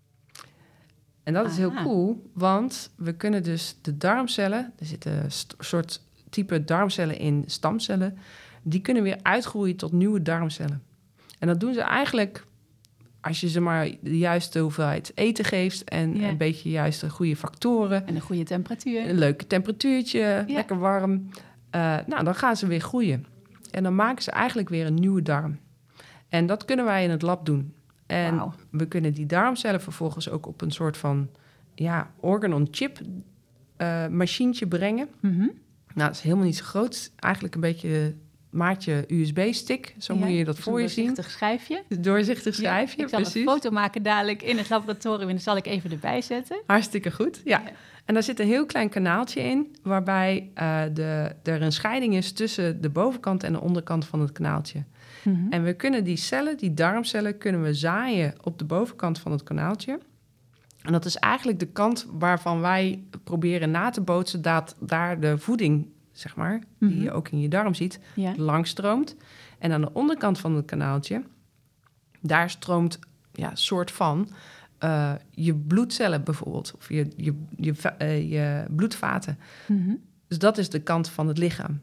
B: En dat Aha. is heel cool, want we kunnen dus de darmcellen, er zitten een st- soort type darmcellen in stamcellen, die kunnen weer uitgroeien tot nieuwe darmcellen. En dat doen ze eigenlijk als je ze maar de juiste hoeveelheid eten geeft en ja. een beetje juiste goede factoren.
A: En een goede temperatuur.
B: Een leuke temperatuurtje, ja. lekker warm. Uh, nou, dan gaan ze weer groeien. En dan maken ze eigenlijk weer een nieuwe darm. En dat kunnen wij in het lab doen. En wow. we kunnen die darmcellen vervolgens ook op een soort van ja, organ-on-chip uh, machientje brengen.
A: Mm-hmm.
B: Nou, dat is helemaal niet zo groot. Eigenlijk een beetje maatje U S B-stick. Zo ja, moet je dat voor je zien.
A: Een doorzichtig schijfje.
B: Een doorzichtig schijfje,
A: ja, ik zal
B: precies.
A: een foto maken dadelijk in het laboratorium en dat zal ik even erbij zetten.
B: Hartstikke goed, ja. ja. En daar zit een heel klein kanaaltje in, waarbij uh, de, er een scheiding is tussen de bovenkant en de onderkant van het kanaaltje. Mm-hmm. En we kunnen die cellen, die darmcellen, kunnen we zaaien op de bovenkant van het kanaaltje. En dat is eigenlijk de kant waarvan wij proberen na te bootsen dat daar de voeding, zeg maar, die mm-hmm. je ook in je darm ziet, ja. langstroomt. En aan de onderkant van het kanaaltje, daar stroomt, ja, soort van, uh, je bloedcellen bijvoorbeeld, of je, je, je, uh, je bloedvaten.
A: Mm-hmm.
B: Dus dat is de kant van het lichaam.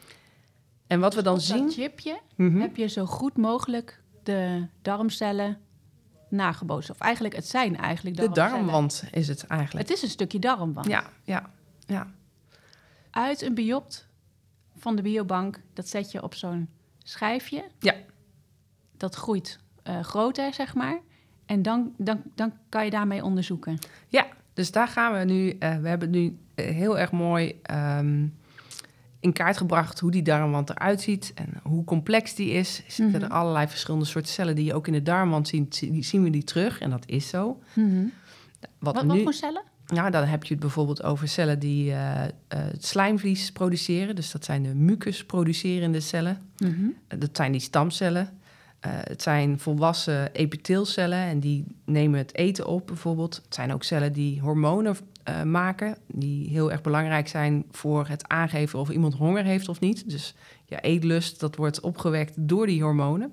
B: En wat we dan
A: op
B: zien...
A: Op dat chipje mm-hmm. heb je zo goed mogelijk de darmcellen nagebootst. Of eigenlijk, het zijn eigenlijk darmcellen.
B: De darmwand is het eigenlijk.
A: Het is een stukje darmwand.
B: Ja, ja, ja.
A: Uit een biopt van de biobank, dat zet je op zo'n schijfje.
B: Ja.
A: Dat groeit uh, groter, zeg maar. En dan, dan, dan kan je daarmee onderzoeken.
B: Ja, dus daar gaan we nu... Uh, we hebben nu heel erg mooi um, in kaart gebracht hoe die darmwand eruit ziet en hoe complex die is. Er zitten
A: Mm-hmm.
B: er allerlei verschillende soorten cellen die je ook in de darmwand ziet, die zien we die terug. En dat is zo.
A: Mm-hmm.
B: Wat,
A: Wat,
B: we
A: wat
B: nu,
A: voor cellen?
B: Ja, dan heb je het bijvoorbeeld over cellen die uh, uh, het slijmvlies produceren. Dus dat zijn de mucus-producerende cellen.
A: Mm-hmm.
B: Uh, dat zijn die stamcellen. Uh, het zijn volwassen epiteelcellen en die nemen het eten op bijvoorbeeld. Het zijn ook cellen die hormonen uh, maken, die heel erg belangrijk zijn voor het aangeven of iemand honger heeft of niet. Dus ja, eetlust, dat wordt opgewekt door die hormonen.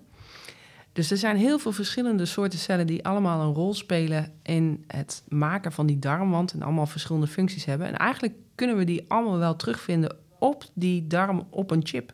B: Dus er zijn heel veel verschillende soorten cellen die allemaal een rol spelen in het maken van die darmwand en allemaal verschillende functies hebben. En eigenlijk kunnen we die allemaal wel terugvinden op die darm op een chip.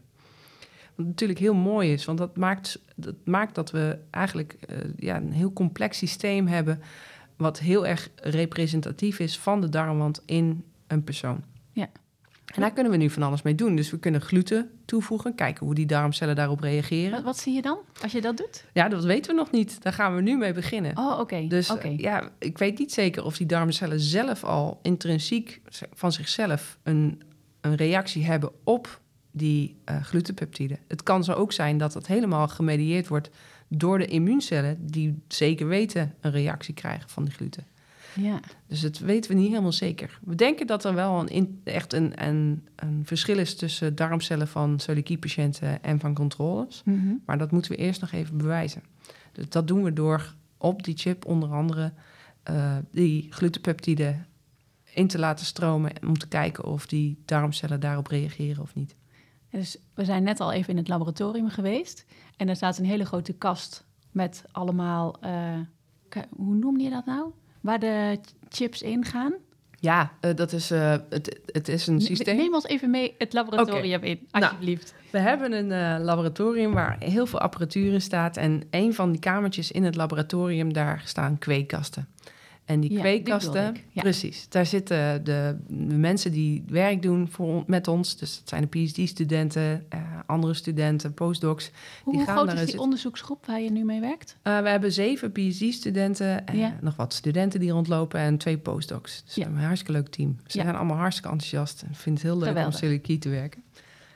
B: Wat natuurlijk heel mooi is, want dat maakt dat, maakt dat we eigenlijk uh, ja, een heel complex systeem hebben wat heel erg representatief is van de darmwand in een persoon.
A: Ja.
B: En daar kunnen we nu van alles mee doen. Dus we kunnen gluten toevoegen, kijken hoe die darmcellen daarop reageren.
A: Wat, wat zie je dan als je dat doet?
B: Ja, dat weten we nog niet. Daar gaan we nu mee beginnen.
A: Oh, oké. Okay.
B: Dus
A: okay.
B: ja, ik weet niet zeker of die darmcellen zelf al intrinsiek van zichzelf een, een reactie hebben op die uh, glutenpeptiden. Het kan zo ook zijn dat het helemaal gemedieerd wordt door de immuuncellen die zeker weten een reactie krijgen van die gluten.
A: Ja.
B: Dus dat weten we niet helemaal zeker. We denken dat er wel een in, echt een, een, een verschil is tussen darmcellen van celiakie-patiënten en van controles.
A: Mm-hmm.
B: Maar dat moeten we eerst nog even bewijzen. Dus dat doen we door op die chip onder andere uh, die glutenpeptiden in te laten stromen om te kijken of die darmcellen daarop reageren of niet.
A: Dus we zijn net al even in het laboratorium geweest en er staat een hele grote kast met allemaal, uh, hoe noem je dat nou? Waar de chips in gaan?
B: Ja, uh, dat is, uh, het, het is een systeem.
A: Neem ons even mee het laboratorium okay. in, alsjeblieft.
B: Nou, we hebben een uh, laboratorium waar heel veel apparatuur in staat. En een van die kamertjes in het laboratorium, daar staan kweekkasten. En die
A: ja,
B: kweekkasten,
A: ja.
B: precies, daar zitten de, de mensen die werk doen voor, met ons. Dus dat zijn de P H D-studenten, uh, andere studenten, postdocs.
A: Hoe,
B: die
A: hoe
B: gaan
A: groot
B: daar
A: is die
B: zit...
A: onderzoeksgroep waar je nu mee werkt?
B: Uh, we hebben zeven P H D-studenten en ja. nog wat studenten die rondlopen en twee postdocs. Dus ja. we hebben een hartstikke leuk team. Ze ja. zijn allemaal hartstikke enthousiast en vinden het heel leuk Geweldig. om celiakie te werken.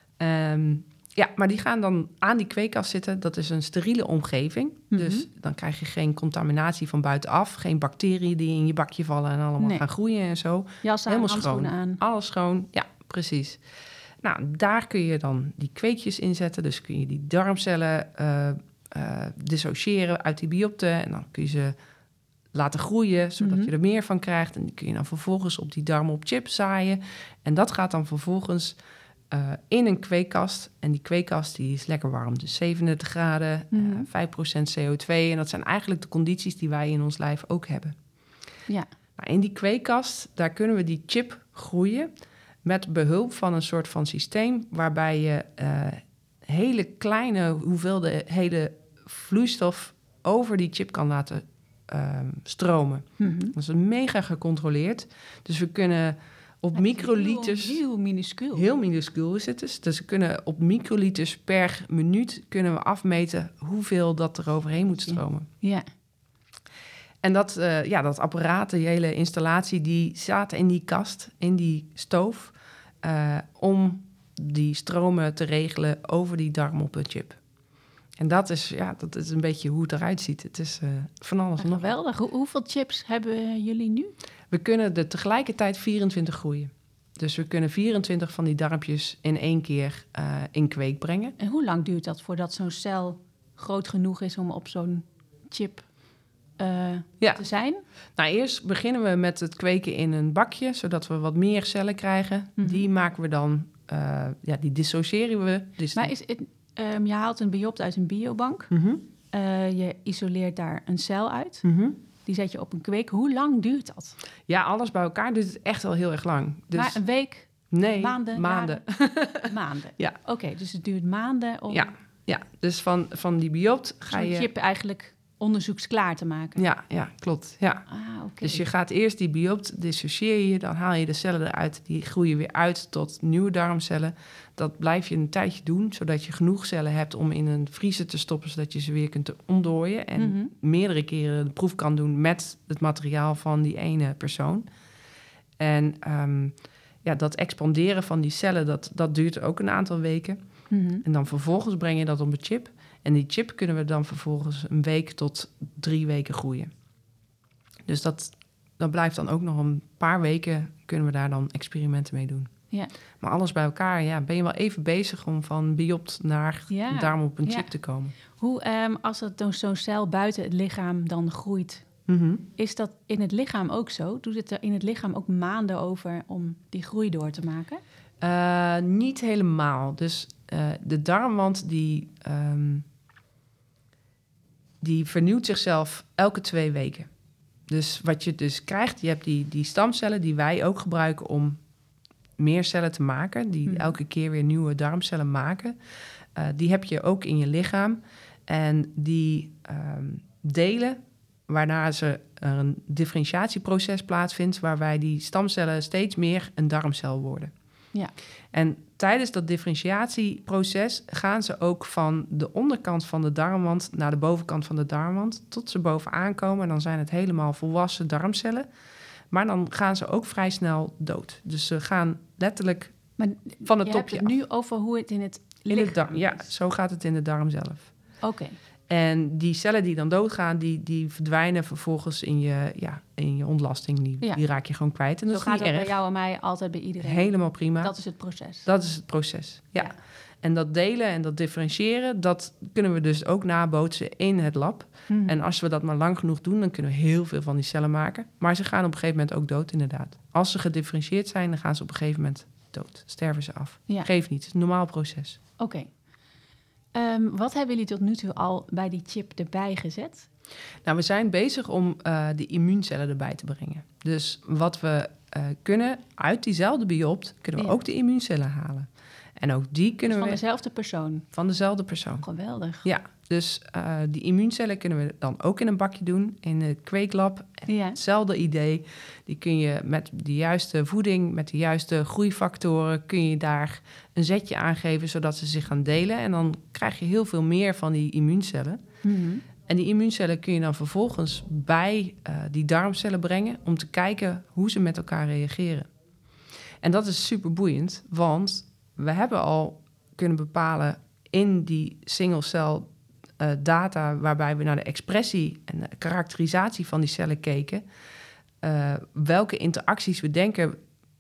B: Um, Ja, maar die gaan dan aan die kweekkast zitten. Dat is een steriele omgeving. Mm-hmm. Dus dan krijg je geen contaminatie van buitenaf. Geen bacteriën die in je bakje vallen en allemaal nee. gaan groeien en zo.
A: Jassen
B: Helemaal
A: aan,
B: schoon.
A: Aan.
B: Alles schoon, ja, precies. Nou, daar kun je dan die kweekjes inzetten. Dus kun je die darmcellen uh, uh, dissociëren uit die biopten. En dan kun je ze laten groeien, zodat mm-hmm. je er meer van krijgt. En die kun je dan vervolgens op die darm op chip zaaien. En dat gaat dan vervolgens... Uh, in een kweekkast. En die kweekkast die is lekker warm. Dus zevenendertig graden, mm. uh, vijf procent C O twee. En dat zijn eigenlijk de condities die wij in ons lijf ook hebben.
A: Ja.
B: Maar in die kweekkast, daar kunnen we die chip groeien... met behulp van een soort van systeem... waarbij je uh, hele kleine hoeveelheden vloeistof... over die chip kan laten uh, stromen. Mm-hmm. Dat is mega gecontroleerd. Dus we kunnen... Op
A: het
B: microliters...
A: Heel, heel minuscuul.
B: Heel minuscuul is het dus. Dus we kunnen op microliters per minuut kunnen we afmeten hoeveel dat er overheen moet stromen.
A: Ja.
B: En dat, uh, ja, dat apparaat, die hele installatie, die zaten in die kast, in die stoof... Uh, om die stromen te regelen over die darm op de chip. En dat is, ja, dat is een beetje hoe het eruit ziet. Het is uh, van alles en nog.
A: Geweldig. Hoe, hoeveel chips hebben jullie nu?
B: We kunnen er tegelijkertijd vierentwintig groeien. Dus we kunnen vierentwintig van die darmpjes in één keer uh, in kweek brengen.
A: En hoe lang duurt dat voordat zo'n cel groot genoeg is om op zo'n chip uh, ja. te zijn?
B: Nou, eerst beginnen we met het kweken in een bakje, zodat we wat meer cellen krijgen. Mm-hmm. Die maken we dan, uh, ja, die dissociëren we. Dus
A: maar is het, um, je haalt een biopt uit een biobank.
B: Mm-hmm.
A: Uh, je isoleert daar een cel uit.
B: Mm-hmm.
A: Die zet je op een kweek. Hoe lang duurt dat?
B: Ja, alles bij elkaar duurt het echt wel heel erg lang. Dus...
A: Maar een week?
B: Nee,
A: maanden?
B: maanden.
A: maanden?
B: Ja.
A: Oké, okay, dus het duurt maanden om...
B: Ja, ja. Dus van, van die biopt ga
A: zo'n
B: je...
A: chip eigenlijk onderzoeksklaar te maken.
B: Ja, ja, klopt. Ja.
A: Ah, okay.
B: Dus je gaat eerst die biopt, dissocieer je, dan haal je de cellen eruit. Die groeien weer uit tot nieuwe darmcellen. Dat blijf je een tijdje doen, zodat je genoeg cellen hebt om in een vriezer te stoppen, zodat je ze weer kunt ontdooien. En mm-hmm. meerdere keren de proef kan doen met het materiaal van die ene persoon. En um, ja, dat expanderen van die cellen, dat, dat duurt ook een aantal weken.
A: Mm-hmm.
B: En dan vervolgens breng je dat op een chip. En die chip kunnen we dan vervolgens een week tot drie weken groeien. Dus dat, dat blijft dan ook nog een paar weken, kunnen we daar dan experimenten mee doen.
A: Ja.
B: Maar alles bij elkaar, ja, ben je wel even bezig om van biopt naar
A: Ja.
B: darm op een chip
A: Ja.
B: te komen.
A: Hoe, um, als het dan zo'n cel buiten het lichaam dan groeit,
B: Mm-hmm.
A: is dat in het lichaam ook zo? Doet het er in het lichaam ook maanden over om die groei door te maken?
B: Uh, niet helemaal. Dus uh, de darmwand die, um, die vernieuwt zichzelf elke twee weken. Dus wat je dus krijgt, je hebt die, die stamcellen die wij ook gebruiken om meer cellen te maken, die hmm. elke keer weer nieuwe darmcellen maken. Uh, die heb je ook in je lichaam. En die um, delen, waarna ze er een differentiatieproces plaatsvindt, waarbij die stamcellen steeds meer een darmcel worden.
A: Ja.
B: En tijdens dat differentiatieproces gaan ze ook van de onderkant van de darmwand naar de bovenkant van de darmwand, tot ze bovenaan komen. En dan zijn het helemaal volwassen darmcellen. Maar dan gaan ze ook vrij snel dood. Dus ze gaan letterlijk
A: maar
B: van het
A: je
B: topje
A: hebt het
B: af.
A: nu over hoe het in het
B: In
A: lichaam
B: de darm, ja,
A: is.
B: zo gaat het in de darm zelf.
A: Oké. Okay.
B: En die cellen die dan doodgaan, die, die verdwijnen vervolgens in je, ja, in je ontlasting. Die,
A: ja.
B: die raak je gewoon kwijt. En dat
A: zo
B: is
A: gaat
B: niet
A: het
B: erg.
A: bij jou en mij altijd bij iedereen.
B: Helemaal prima.
A: Dat is het proces.
B: Dat is het proces, ja.
A: ja.
B: En dat delen en dat differentiëren, dat kunnen we dus ook nabootsen in het lab. Hmm. En als we dat maar lang genoeg doen, dan kunnen we heel veel van die cellen maken. Maar ze gaan op een gegeven moment ook dood, inderdaad. Als ze gedifferentieerd zijn, dan gaan ze op een gegeven moment dood. Sterven ze af.
A: Ja.
B: Geeft niet, het is een normaal proces.
A: Oké. Okay. Um, wat hebben jullie tot nu toe al bij die chip erbij gezet?
B: Nou, we zijn bezig om uh, de immuuncellen erbij te brengen. Dus wat we uh, kunnen, uit diezelfde biopt, kunnen we ja. ook de immuuncellen halen. En ook die kunnen
A: dus van
B: we...
A: Van dezelfde persoon?
B: Van dezelfde persoon.
A: Geweldig.
B: Ja, dus uh, die immuuncellen kunnen we dan ook in een bakje doen, in het kweeklab.
A: Ja.
B: Hetzelfde idee. Die kun je met de juiste voeding, met de juiste groeifactoren, kun je daar een zetje aan geven, zodat ze zich gaan delen. En dan krijg je heel veel meer van die immuuncellen.
A: Mm-hmm.
B: En die immuuncellen kun je dan vervolgens bij uh, die darmcellen brengen om te kijken hoe ze met elkaar reageren. En dat is super boeiend, want we hebben al kunnen bepalen in die single-cell uh, data, waarbij we naar de expressie en de karakterisatie van die cellen keken, uh, welke interacties we denken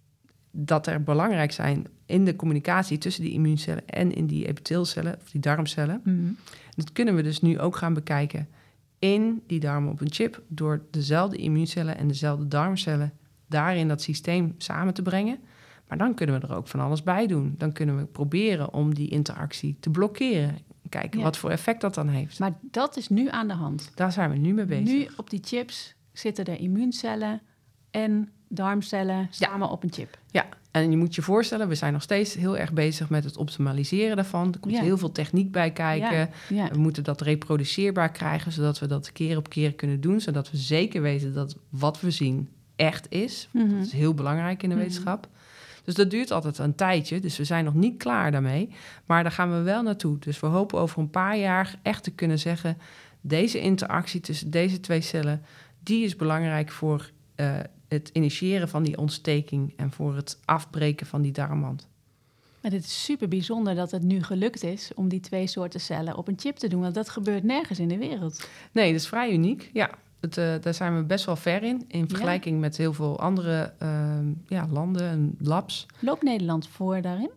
B: dat er belangrijk zijn in de communicatie tussen die immuuncellen en in die epiteelcellen, of die darmcellen.
A: Mm-hmm.
B: Dat kunnen we dus nu ook gaan bekijken in die darm op een chip, door dezelfde immuuncellen en dezelfde darmcellen daarin dat systeem samen te brengen. Maar dan kunnen we er ook van alles bij doen. Dan kunnen we proberen om die interactie te blokkeren. Kijken ja. wat voor effect dat dan heeft.
A: Maar dat is nu aan de hand.
B: Daar zijn we nu mee bezig.
A: Nu op die chips zitten er immuuncellen en darmcellen samen ja. op een chip.
B: Ja, en je moet je voorstellen, we zijn nog steeds heel erg bezig met het optimaliseren daarvan. Er komt ja. heel veel techniek bij kijken.
A: Ja. Ja.
B: We moeten dat reproduceerbaar krijgen, zodat we dat keer op keer kunnen doen. Zodat we zeker weten dat wat we zien echt is. Mm-hmm. Dat is heel belangrijk in de mm-hmm. wetenschap. Dus dat duurt altijd een tijdje, dus we zijn nog niet klaar daarmee. Maar daar gaan we wel naartoe. Dus we hopen over een paar jaar echt te kunnen zeggen, deze interactie tussen deze twee cellen, die is belangrijk voor uh, het initiëren van die ontsteking en voor het afbreken van die darmwand.
A: Maar het is super bijzonder dat het nu gelukt is om die twee soorten cellen op een chip te doen, want dat gebeurt nergens in de wereld.
B: Nee, dat is vrij uniek, ja. Het, uh, daar zijn we best wel ver in, in vergelijking ja. met heel veel andere uh, ja, landen en labs.
A: Loopt Nederland voor daarin?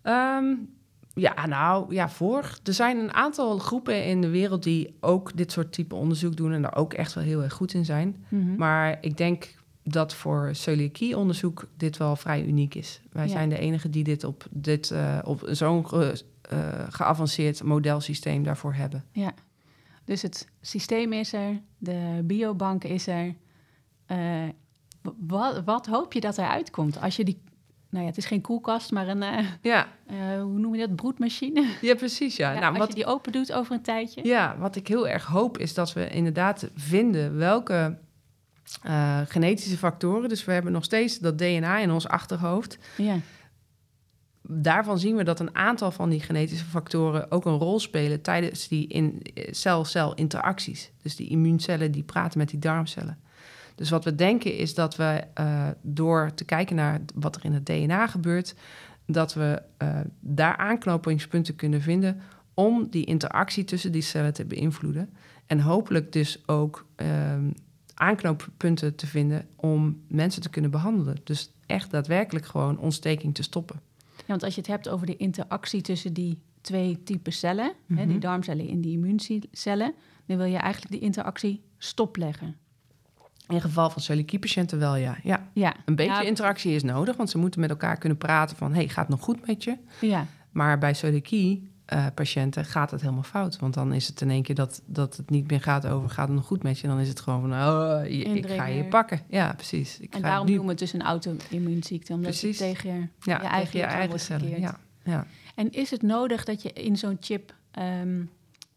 B: Um, ja, nou, ja, voor. Er zijn een aantal groepen in de wereld die ook dit soort type onderzoek doen en daar ook echt wel heel erg goed in zijn. Mm-hmm. Maar ik denk dat voor celiakie-onderzoek dit wel vrij uniek is. Wij ja. zijn de enigen die dit op, dit, uh, op zo'n ge, uh, geavanceerd modelsysteem daarvoor hebben.
A: Ja. Dus het systeem is er, de biobank is er. Uh, wat, wat hoop je dat eruit komt als je die... Nou ja, het is geen koelkast, maar een... Uh,
B: ja.
A: uh, hoe noem je dat? Broedmachine?
B: Ja, precies, ja.
A: ja
B: nou,
A: als
B: wat,
A: je die open doet over een tijdje.
B: Ja, wat ik heel erg hoop is dat we inderdaad vinden welke uh, genetische factoren... Dus we hebben nog steeds dat D N A in ons achterhoofd...
A: Ja.
B: Daarvan zien we dat een aantal van die genetische factoren ook een rol spelen tijdens die in cel-cel interacties. Dus die immuuncellen die praten met die darmcellen. Dus wat we denken is dat we uh, door te kijken naar wat er in het D N A gebeurt, dat we uh, daar aanknopingspunten kunnen vinden om die interactie tussen die cellen te beïnvloeden. En hopelijk dus ook uh, aanknopingspunten te vinden om mensen te kunnen behandelen. Dus echt daadwerkelijk gewoon ontsteking te stoppen.
A: Ja, want als je het hebt over de interactie tussen die twee typen cellen, mm-hmm. hè, die darmcellen en die immuuncellen, dan wil je eigenlijk die interactie stopleggen.
B: In geval van celiakie-patiënten wel, ja. ja.
A: ja.
B: Een beetje
A: ja,
B: interactie is nodig, want ze moeten met elkaar kunnen praten van, hey, gaat het nog goed met je?
A: Ja.
B: Maar bij celiakie-patiënten uh, gaat het helemaal fout. Want dan is het in één keer dat, dat het niet meer gaat over, gaat het nog goed met je? Dan is het gewoon van, oh, je, ik ga je pakken. Ja, precies. Ik
A: en
B: ga
A: daarom
B: nu...
A: noemen we het dus een auto-immuunziekte, omdat
B: precies.
A: het tegen je,
B: ja,
A: je eigen,
B: tegen je eigen cellen. Ja, ja.
A: En is het nodig dat je in zo'n chip um,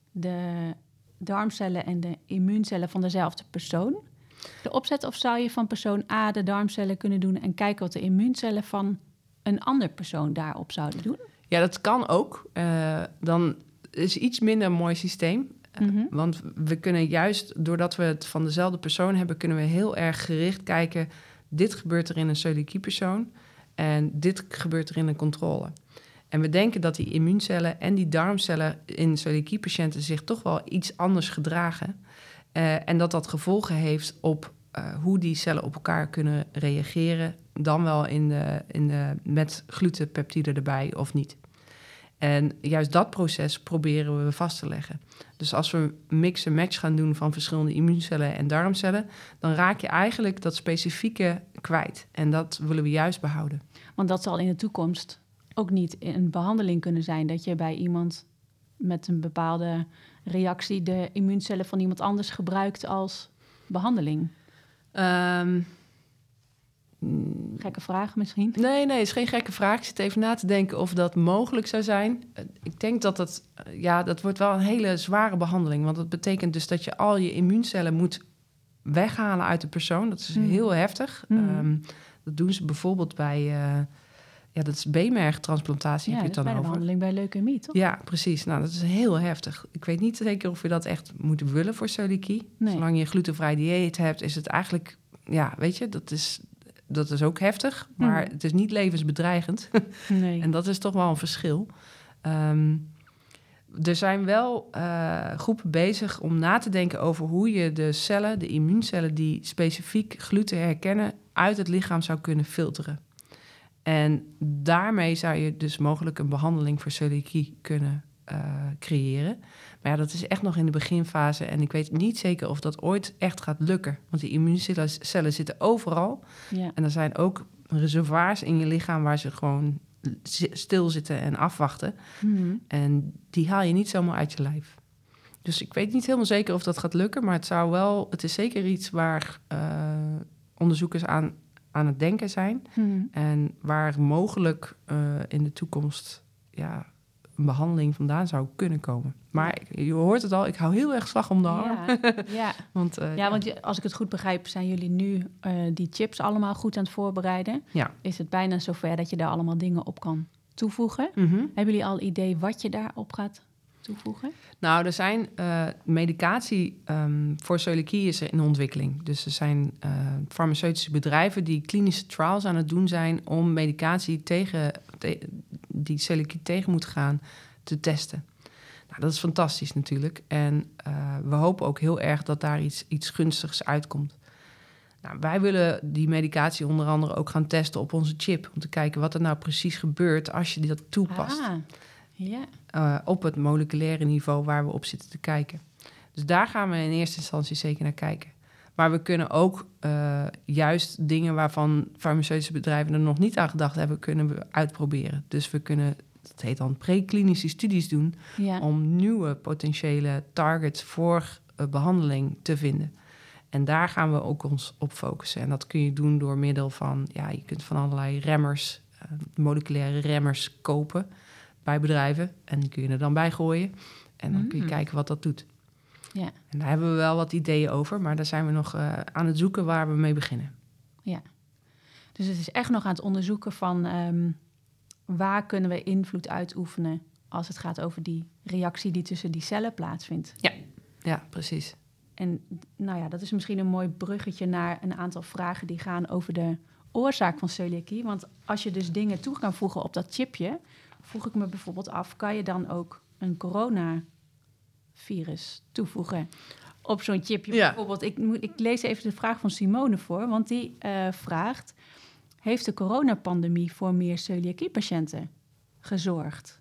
A: de darmcellen en de immuuncellen van dezelfde persoon de opzet? Of zou je van persoon A de darmcellen kunnen doen en kijken wat de immuuncellen van een ander persoon daarop zouden doen?
B: Ja, dat kan ook. Uh, dan is iets minder een mooi systeem. Mm-hmm. Want we kunnen juist, doordat we het van dezelfde persoon hebben, kunnen we heel erg gericht kijken, dit gebeurt er in een celiakie-persoon en dit gebeurt er in een controle. En we denken dat die immuuncellen en die darmcellen in celiakie-patiënten zich toch wel iets anders gedragen. Uh, en dat dat gevolgen heeft op uh, hoe die cellen op elkaar kunnen reageren, dan wel in de, in de, met glutenpeptiden erbij of niet. En juist dat proces proberen we vast te leggen. Dus als we mix en match gaan doen van verschillende immuuncellen en darmcellen, dan raak je eigenlijk dat specifieke kwijt. En dat willen we juist behouden.
A: Want dat zal in de toekomst ook niet een behandeling kunnen zijn, dat je bij iemand met een bepaalde reactie de immuuncellen van iemand anders gebruikt als behandeling.
B: Um,
A: Gekke vraag misschien?
B: Nee, nee, het is geen gekke vraag. Ik zit even na te denken of dat mogelijk zou zijn. Ik denk dat het, ja, dat wordt wel een hele zware behandeling. Want dat betekent dus dat je al je immuuncellen moet weghalen uit de persoon. Dat is mm. heel heftig. Mm. Um, dat doen ze bijvoorbeeld bij, uh, ja, dat is beenmergtransplantatie.
A: Ja,
B: heb je het dan
A: bij de
B: over.
A: behandeling bij leukemie, toch?
B: Ja, precies. Nou, dat is heel heftig. Ik weet niet zeker of je dat echt moet willen voor celiakie. Nee. Zolang je glutenvrij dieet hebt, is het eigenlijk, ja, weet je, dat is... Dat is ook heftig, maar hmm. het is niet levensbedreigend.
A: Nee.
B: En dat is toch wel een verschil. Um, er zijn wel uh, groepen bezig om na te denken over hoe je de cellen, de immuuncellen die specifiek gluten herkennen, uit het lichaam zou kunnen filteren. En daarmee zou je dus mogelijk een behandeling voor celiakie kunnen uh, creëren. Maar ja, dat is echt nog in de beginfase en ik weet niet zeker of dat ooit echt gaat lukken. Want die immuuncellen zitten overal. Ja. En er zijn ook reservoirs in je lichaam waar ze gewoon stilzitten en afwachten. Mm-hmm. En die haal je niet zomaar uit je lijf. Dus ik weet niet helemaal zeker of dat gaat lukken, maar het zou wel, het is zeker iets waar uh, onderzoekers aan, aan het denken zijn. Mm-hmm. En waar mogelijk uh, in de toekomst, ja, een behandeling vandaan zou kunnen komen. Maar ik, je hoort het al, ik hou heel erg slag om de arm.
A: Ja, ja.
B: want, uh,
A: ja,
B: ja,
A: want je, als ik het goed begrijp, zijn jullie nu uh, die chips allemaal goed aan het voorbereiden.
B: Ja.
A: Is het bijna zover dat je daar allemaal dingen op kan toevoegen?
B: Mm-hmm.
A: Hebben jullie al idee wat je daarop gaat toevoegen?
B: Nou, er zijn uh, medicatie um, voor celiakie is er in ontwikkeling. Dus er zijn uh, farmaceutische bedrijven die klinische trials aan het doen zijn om medicatie tegen te, die celiakie tegen moet gaan te testen. Nou, dat is fantastisch natuurlijk. En uh, we hopen ook heel erg dat daar iets, iets gunstigs uitkomt. Nou, wij willen die medicatie onder andere ook gaan testen op onze chip, om te kijken wat er nou precies gebeurt als je dat toepast.
A: Ah. Ja.
B: Uh, op het moleculaire niveau waar we op zitten te kijken. Dus daar gaan we in eerste instantie zeker naar kijken. Maar we kunnen ook uh, juist dingen waarvan farmaceutische bedrijven er nog niet aan gedacht hebben, kunnen we uitproberen. Dus we kunnen, dat heet dan preklinische studies doen, ja. om nieuwe potentiële targets voor uh, behandeling te vinden. En daar gaan we ook ons op focussen. En dat kun je doen door middel van, ja, je kunt van allerlei remmers, uh, moleculaire remmers kopen bij bedrijven. En die kun je er dan bij gooien. En dan mm. kun je kijken wat dat doet.
A: Ja.
B: En daar hebben we wel wat ideeën over. Maar daar zijn we nog uh, aan het zoeken waar we mee beginnen.
A: Ja. Dus het is echt nog aan het onderzoeken van Um, waar kunnen we invloed uitoefenen als het gaat over die reactie die tussen die cellen plaatsvindt.
B: Ja, ja, precies.
A: en nou ja, dat is misschien een mooi bruggetje naar een aantal vragen die gaan over de oorzaak van celiakie. Want als je dus dingen toe kan voegen op dat chipje, vroeg ik me bijvoorbeeld af, kan je dan ook een coronavirus toevoegen op zo'n chipje? Ja. Bijvoorbeeld, ik, ik lees even de vraag van Simone voor, want die uh, vraagt, heeft de coronapandemie voor meer celiakie-patiënten gezorgd?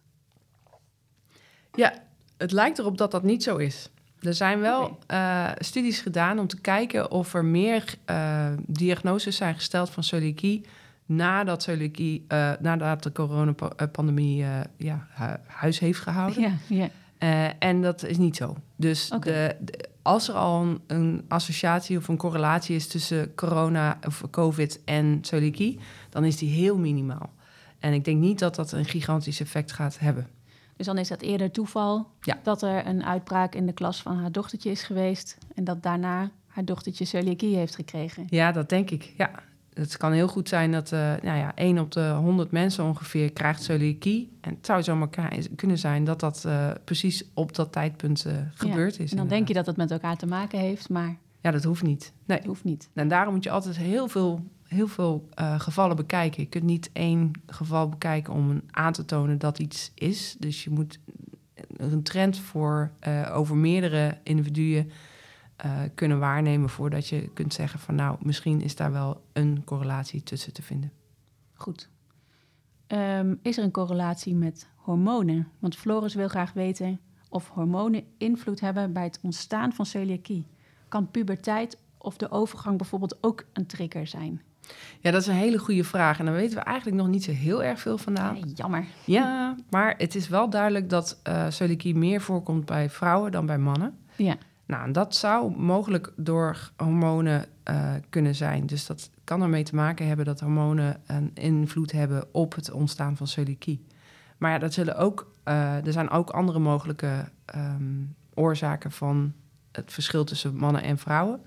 B: Ja, het lijkt erop dat dat niet zo is. Er zijn wel okay. uh, studies gedaan om te kijken of er meer uh, diagnoses zijn gesteld van celiakie nadat, celiakie, uh, nadat de coronapandemie uh, ja, huis heeft gehouden.
A: Ja, ja.
B: Uh, en dat is niet zo. Dus okay. de, de, als er al een, een associatie of een correlatie is tussen corona of COVID en celiakie, dan is die heel minimaal. En ik denk niet dat dat een gigantisch effect gaat hebben.
A: Dus dan is dat eerder toeval
B: ja.
A: dat er een uitbraak in de klas van haar dochtertje is geweest en dat daarna haar dochtertje celiakie heeft gekregen.
B: Ja, dat denk ik. Ja, het kan heel goed zijn dat uh, nou ja, één op de honderd mensen ongeveer krijgt celiakie. En het zou zomaar kunnen zijn dat dat uh, precies op dat tijdpunt uh, gebeurd
A: ja.
B: is.
A: En dan inderdaad. Denk je dat het met elkaar te maken heeft, maar...
B: Ja, dat hoeft niet. Nee,
A: dat hoeft niet.
B: En daarom moet je altijd heel veel, heel veel uh, gevallen bekijken. Je kunt niet één geval bekijken om aan te tonen dat iets is. Dus je moet een trend voor uh, over meerdere individuen uh, kunnen waarnemen voordat je kunt zeggen van nou, misschien is daar wel een correlatie tussen te vinden.
A: Goed. Um, is er een correlatie met hormonen? Want Floris wil graag weten of hormonen invloed hebben bij het ontstaan van celiakie. Kan puberteit of de overgang bijvoorbeeld ook een trigger zijn?
B: Ja, dat is een hele goede vraag. En daar weten we eigenlijk nog niet zo heel erg veel vandaan.
A: Nee, jammer.
B: Ja, maar het is wel duidelijk dat uh, celiakie meer voorkomt bij vrouwen dan bij mannen.
A: Ja.
B: Nou, en dat zou mogelijk door hormonen uh, kunnen zijn. Dus dat kan ermee te maken hebben dat hormonen een invloed hebben op het ontstaan van celiakie. Maar ja, dat zullen ook, uh, er zijn ook andere mogelijke um, oorzaken van het verschil tussen mannen en vrouwen.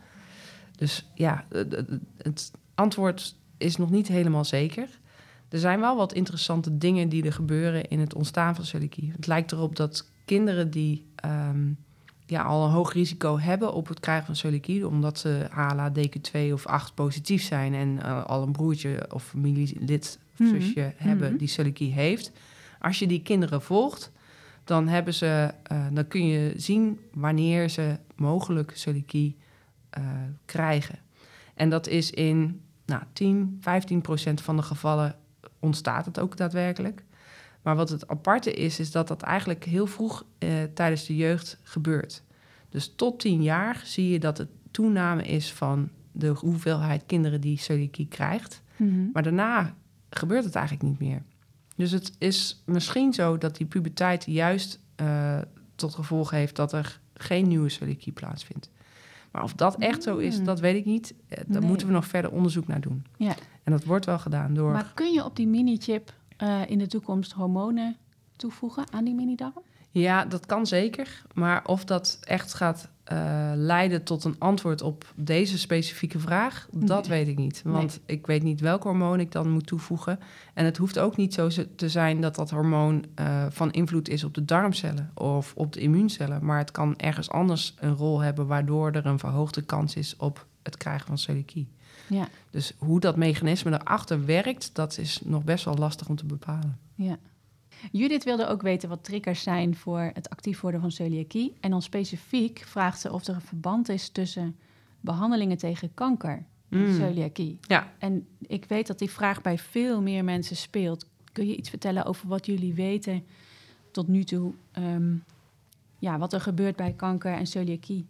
B: Dus ja, het, het antwoord is nog niet helemaal zeker. Er zijn wel wat interessante dingen die er gebeuren in het ontstaan van celiakie. Het lijkt erop dat kinderen die um, ja, al een hoog risico hebben op het krijgen van celiakie, omdat ze H L A D Q twee of acht positief zijn en uh, al een broertje of familielid of
A: mm-hmm.
B: zusje hebben
A: mm-hmm.
B: die celiakie heeft. Als je die kinderen volgt, dan hebben ze, uh, dan kun je zien wanneer ze mogelijk celiakie uh, krijgen. En dat is in nou, tien, vijftien procent van de gevallen ontstaat het ook daadwerkelijk. Maar wat het aparte is, is dat dat eigenlijk heel vroeg uh, tijdens de jeugd gebeurt. Dus tot tien jaar zie je dat het toename is van de hoeveelheid kinderen die celiakie krijgt.
A: Mm-hmm.
B: Maar daarna gebeurt het eigenlijk niet meer. Dus het is misschien zo dat die puberteit juist uh, tot gevolg heeft dat er geen nieuwe celiakie plaatsvindt. Maar of dat echt zo is, dat weet ik niet. Daar
A: nee.
B: moeten we nog verder onderzoek naar doen.
A: Ja.
B: En dat wordt wel gedaan door...
A: Maar kun je op die mini-chip uh, in de toekomst hormonen toevoegen aan die mini-darm?
B: Ja, dat kan zeker. Maar of dat echt gaat uh, leiden tot een antwoord op deze specifieke vraag, nee. dat weet ik niet. Want nee. ik weet niet welk hormoon ik dan moet toevoegen. En het hoeft ook niet zo te zijn dat dat hormoon uh, van invloed is op de darmcellen of op de immuuncellen. Maar het kan ergens anders een rol hebben waardoor er een verhoogde kans is op het krijgen van celiakie.
A: Ja.
B: Dus hoe dat mechanisme erachter werkt, dat is nog best wel lastig om te bepalen.
A: Ja. Judith wilde ook weten wat triggers zijn voor het actief worden van celiakie. En dan specifiek vraagt ze of er een verband is tussen behandelingen tegen kanker en mm. celiakie.
B: Ja.
A: En ik weet dat die vraag bij veel meer mensen speelt. Kun je iets vertellen over wat jullie weten tot nu toe? Um, ja, wat er gebeurt bij kanker en celiakie?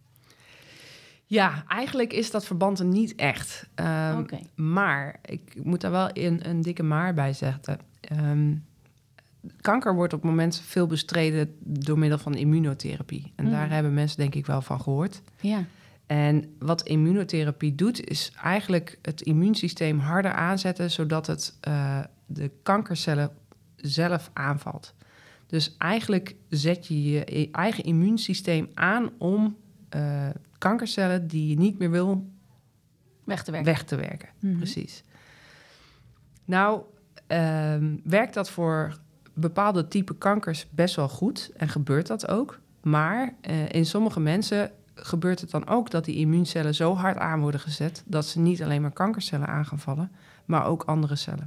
B: Ja, eigenlijk is dat verband er niet echt. Um,
A: okay.
B: Maar ik moet daar wel een, een dikke maar bij zeggen. Um, Kanker wordt op het moment veel bestreden door middel van immunotherapie. En mm. daar hebben mensen denk ik wel van gehoord.
A: Ja.
B: En wat immunotherapie doet, is eigenlijk het immuunsysteem harder aanzetten, zodat het uh, de kankercellen zelf aanvalt. Dus eigenlijk zet je je eigen immuunsysteem aan om uh, kankercellen die je niet meer wil
A: weg te werken.
B: Weg te werken.
A: Mm-hmm.
B: Precies. Nou, uh, werkt dat voor bepaalde type kankers best wel goed en gebeurt dat ook. Maar uh, in sommige mensen gebeurt het dan ook dat die immuuncellen zo hard aan worden gezet dat ze niet alleen maar kankercellen aan gaan vallen, maar ook andere cellen.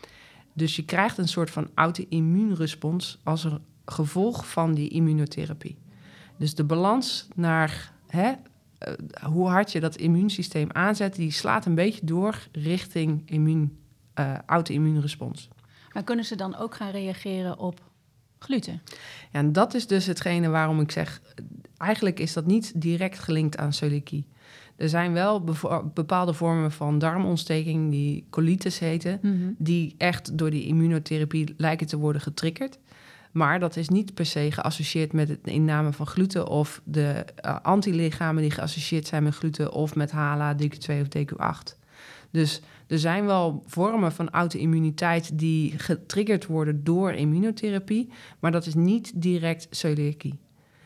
B: Dus je krijgt een soort van auto-immuunrespons als een gevolg van die immunotherapie. Dus de balans naar hè, uh, hoe hard je dat immuunsysteem aanzet, die slaat een beetje door richting immuun, uh, auto-immuunrespons.
A: Maar kunnen ze dan ook gaan reageren op gluten?
B: Ja, en dat is dus hetgene waarom ik zeg, eigenlijk is dat niet direct gelinkt aan celiakie. Er zijn wel bevo- bepaalde vormen van darmontsteking, die colitis heten,
A: Mm-hmm.
B: die echt door die immunotherapie lijken te worden getriggerd. Maar dat is niet per se geassocieerd met het inname van gluten of de uh, antilichamen die geassocieerd zijn met gluten of met H L A, D Q twee of D Q acht. Dus er zijn wel vormen van auto-immuniteit die getriggerd worden door immunotherapie, maar dat is niet direct celiakie.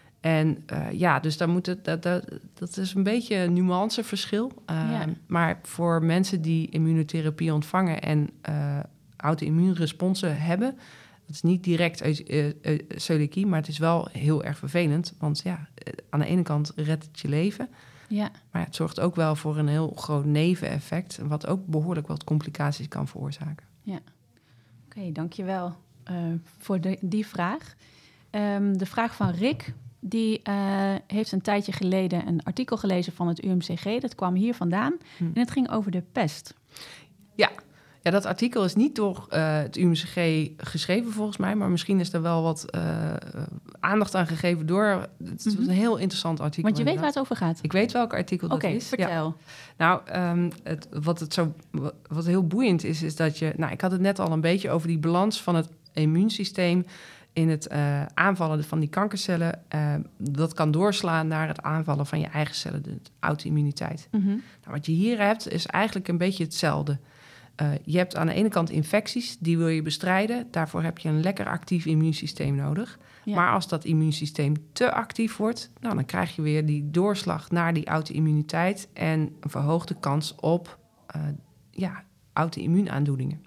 B: En uh, ja, dus daar moet het, dat, dat, dat is een beetje een nuanceverschil. Uh,
A: Ja.
B: Maar voor mensen die immunotherapie ontvangen en uh, auto-immuunresponsen hebben, dat is niet direct uh, uh, celiakie, maar het is wel heel erg vervelend. Want ja, aan de ene kant redt het je leven,
A: Ja.
B: maar het zorgt ook wel voor een heel groot neveneffect, wat ook behoorlijk wat complicaties kan veroorzaken.
A: Oké, okay, dankjewel uh, voor de, die vraag. Um, de vraag van Rick, die uh, heeft een tijdje geleden een artikel gelezen van het U M C G. Dat kwam hier vandaan hm. en het ging over de pest.
B: Ja. Ja, dat artikel is niet door uh, het U M C G geschreven volgens mij, maar misschien is er wel wat uh, aandacht aan gegeven door. Het is mm-hmm. een heel interessant artikel.
A: Want je weet
B: inderdaad.
A: waar het over gaat.
B: Ik weet welk artikel dat
A: okay,
B: is.
A: Vertel.
B: Ja. Nou, um, het, wat het zo, wat heel boeiend is, is dat je. Nou, ik had het net al een beetje over die balans van het immuunsysteem in het uh, aanvallen van die kankercellen. Uh, dat kan doorslaan naar het aanvallen van je eigen cellen, de auto-immuniteit. Mm-hmm. Nou, wat je hier hebt, is eigenlijk een beetje hetzelfde. Uh, je hebt aan de ene kant infecties, die wil je bestrijden. Daarvoor heb je een lekker actief immuunsysteem nodig. Ja. Maar als dat immuunsysteem te actief wordt, nou, dan krijg je weer die doorslag naar die auto-immuniteit en een verhoogde kans op uh, ja, auto-immuunaandoeningen.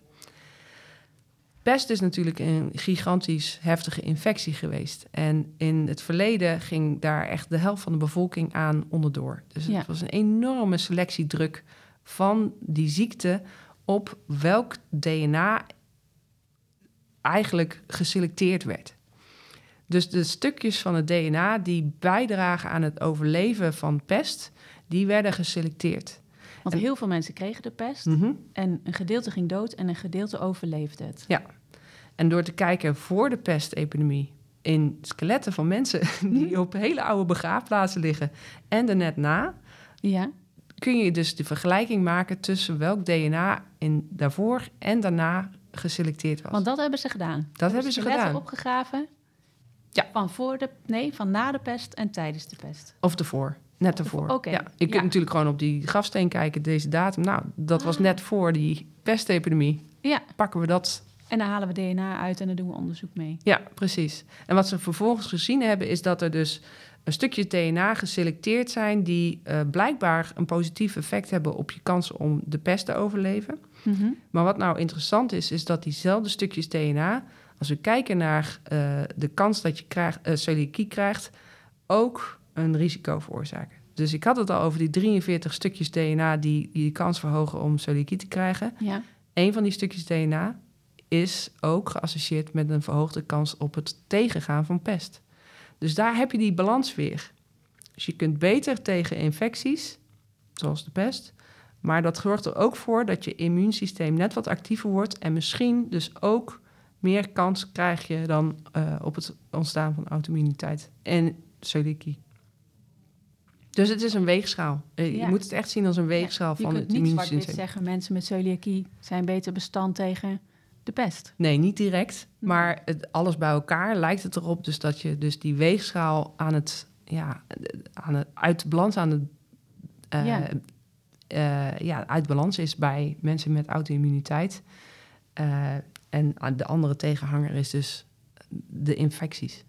B: Pest is natuurlijk een gigantisch heftige infectie geweest. En in het verleden ging daar echt de helft van de bevolking aan onderdoor. Dus het ja. was een enorme selectiedruk van die ziekte op welk D N A eigenlijk geselecteerd werd. Dus de stukjes van het D N A die bijdragen aan het overleven van pest, die werden geselecteerd.
A: Want en, heel veel mensen kregen de pest mm-hmm. en een gedeelte ging dood en een gedeelte overleefde het.
B: Ja, en door te kijken voor de pestepidemie in skeletten van mensen die mm-hmm. op hele oude begraafplaatsen liggen en er net na,
A: ja.
B: kun je dus de vergelijking maken tussen welk D N A in daarvoor en daarna geselecteerd was.
A: Want dat hebben ze gedaan.
B: Dat hebben ze gedaan.
A: Opgegraven.
B: Ja.
A: Van voor de, nee, van na de pest en tijdens de pest.
B: Of ervoor. Net ervoor.
A: Oké. Okay.
B: Ja. Je kunt
A: ja.
B: natuurlijk gewoon op die grafsteen kijken, deze datum. Nou, dat ah. was net voor die pestepidemie.
A: Ja.
B: Pakken we dat.
A: En dan halen we D N A uit en dan doen we onderzoek mee.
B: Ja, precies. En wat ze vervolgens gezien hebben, is dat er dus een stukje D N A geselecteerd zijn die uh, blijkbaar een positief effect hebben op je kans om de pest te overleven. Mm-hmm. Maar wat nou interessant is, is dat diezelfde stukjes D N A, als we kijken naar uh, de kans dat je krijgt, uh, celiakie krijgt, ook een risico veroorzaken. Dus ik had het al over die drieënveertig stukjes D N A die, die de kans verhogen om celiakie te krijgen.
A: Ja.
B: Eén van die stukjes D N A is ook geassocieerd met een verhoogde kans op het tegengaan van pest. Dus daar heb je die balans weer. Dus je kunt beter tegen infecties, zoals de pest, maar dat zorgt er ook voor dat je immuunsysteem net wat actiever wordt en misschien dus ook meer kans krijg je dan uh, op het ontstaan van auto-immuniteit en celiakie. Dus het is een weegschaal. Ja. Je moet het echt zien als een weegschaal ja, van het immuunsysteem. Je kunt niet
A: zwart-wit zeggen, mensen met celiakie zijn beter bestand tegen de pest.
B: Nee, niet direct. Maar het, alles bij elkaar lijkt het erop dus dat je dus die weegschaal aan het, ja, aan het, uit balans aan het, uh, ja. Uh, ja, uit balans is bij mensen met auto-immuniteit. Uh, en de andere tegenhanger is dus de infecties.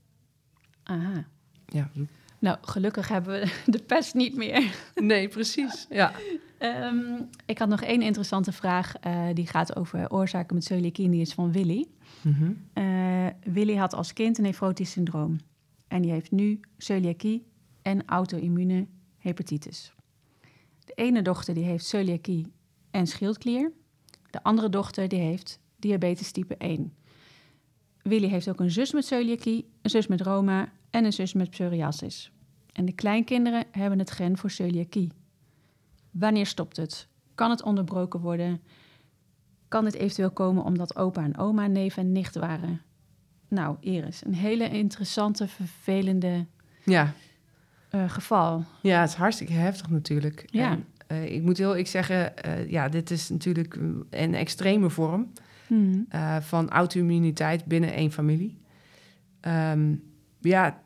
A: Aha.
B: Ja.
A: Nou, gelukkig hebben we de pest niet meer.
B: Nee, precies. Ja.
A: Um, ik had nog één interessante vraag. Uh, die gaat over oorzaken met celiakie. Die is van Willy. Mm-hmm. Uh, Willy had als kind een nefrotisch syndroom. En die heeft nu celiakie en auto-immune hepatitis. De ene dochter die heeft celiakie en schildklier. De andere dochter die heeft diabetes type één. Willy heeft ook een zus met celiakie, een zus met Roma en een zus met psoriasis. En de kleinkinderen hebben het gen voor celiakie. Wanneer stopt het? Kan het onderbroken worden? Kan het eventueel komen omdat opa en oma neef en nicht waren? Nou, Iris, een hele interessante, vervelende
B: Ja.
A: uh, geval.
B: Ja, het is hartstikke heftig natuurlijk.
A: Ja.
B: En, uh, ik moet heel eerlijk zeggen, uh, ja, dit is natuurlijk een extreme vorm
A: Hmm.
B: uh, van auto-immuniteit binnen één familie. Um, ja,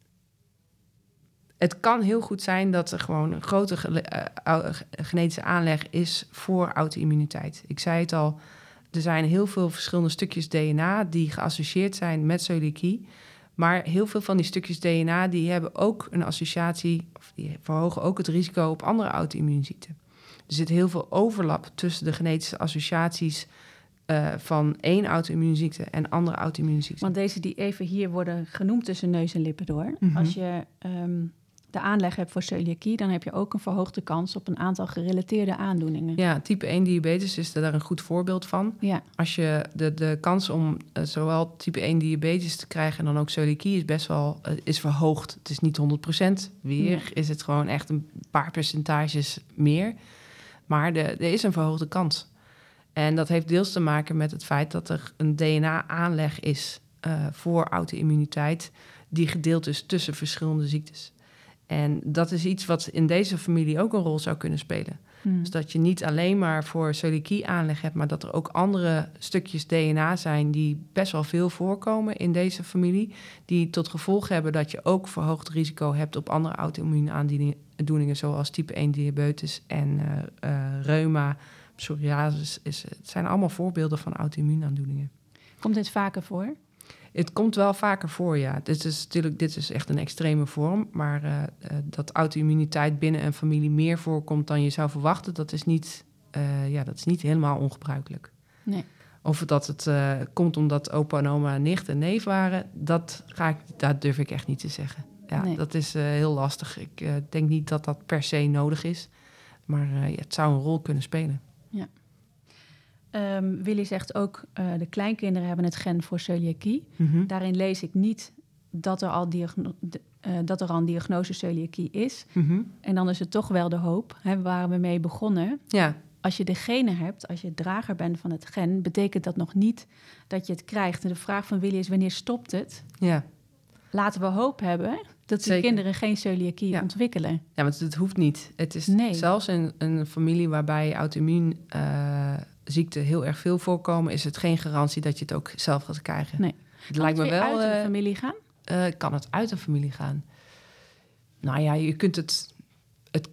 B: het kan heel goed zijn dat er gewoon een grote ge- uh, genetische aanleg is voor auto-immuniteit. Ik zei het al, er zijn heel veel verschillende stukjes D N A die geassocieerd zijn met celiakie. Maar heel veel van die stukjes D N A die hebben ook een associatie, of die verhogen ook het risico op andere auto-immuunziekten. Er zit heel veel overlap tussen de genetische associaties uh, van één auto-immuunziekte en andere auto-immuunziekten.
A: Want deze die even hier worden genoemd tussen neus en lippen door.
B: Mm-hmm.
A: Als je um, de aanleg hebt voor celiakie, dan heb je ook een verhoogde kans op een aantal gerelateerde aandoeningen.
B: Ja, type één diabetes is daar een goed voorbeeld van.
A: Ja.
B: Als je de, de kans om uh, zowel type één diabetes te krijgen en dan ook celiakie is best wel uh, is verhoogd. Het is niet honderd procent. Weer ja. is het gewoon echt een paar percentages meer. Maar de, er is een verhoogde kans. En dat heeft deels te maken met het feit dat er een D N A-aanleg is uh, voor auto-immuniteit die gedeeld is tussen verschillende ziektes. En dat is iets wat in deze familie ook een rol zou kunnen spelen. Hmm. Dus dat je niet alleen maar voor celiakie aanleg hebt, maar dat er ook andere stukjes D N A zijn die best wel veel voorkomen in deze familie, die tot gevolg hebben dat je ook verhoogd risico hebt op andere auto-immuune aandoeningen, zoals type één diabetes en uh, uh, reuma, psoriasis. Is, het zijn allemaal voorbeelden van auto-immuunaandoeningen.
A: Komt dit vaker voor?
B: Het komt wel vaker voor, ja. Dit is natuurlijk, dit is echt een extreme vorm. Maar uh, uh, dat auto-immuniteit binnen een familie meer voorkomt dan je zou verwachten, dat is niet, uh, ja, dat is niet helemaal ongebruikelijk.
A: Nee.
B: Of dat het uh, komt omdat opa en oma nicht en neef waren, dat, ga ik, dat durf ik echt niet te zeggen. Ja, nee. Dat is uh, heel lastig. Ik uh, denk niet dat dat per se nodig is. Maar uh, ja, het zou een rol kunnen spelen.
A: Ja. Um, Willy zegt ook, uh, de kleinkinderen hebben het gen voor celiakie. Mm-hmm. Daarin lees ik niet dat er al, diagno- de, uh, dat er al een diagnose celiakie is. Mm-hmm. En dan is het toch wel de hoop, hè, waar we mee begonnen.
B: Ja.
A: Als je de genen hebt, als je drager bent van het gen, betekent dat nog niet dat je het krijgt. En de vraag van Willy is, wanneer stopt het?
B: Ja.
A: Laten we hoop hebben dat die kinderen geen celiakie ja. ontwikkelen.
B: Ja, want het hoeft niet. Het is
A: nee.
B: zelfs in een familie waarbij auto-immuun uh, ziekten heel erg veel voorkomen, is het geen garantie dat je het ook zelf gaat krijgen.
A: Nee.
B: Het
A: kan
B: lijkt
A: het
B: me wel.
A: Uit
B: uh,
A: een familie gaan?
B: Uh, kan het uit een familie gaan? Nou ja, je kunt het. het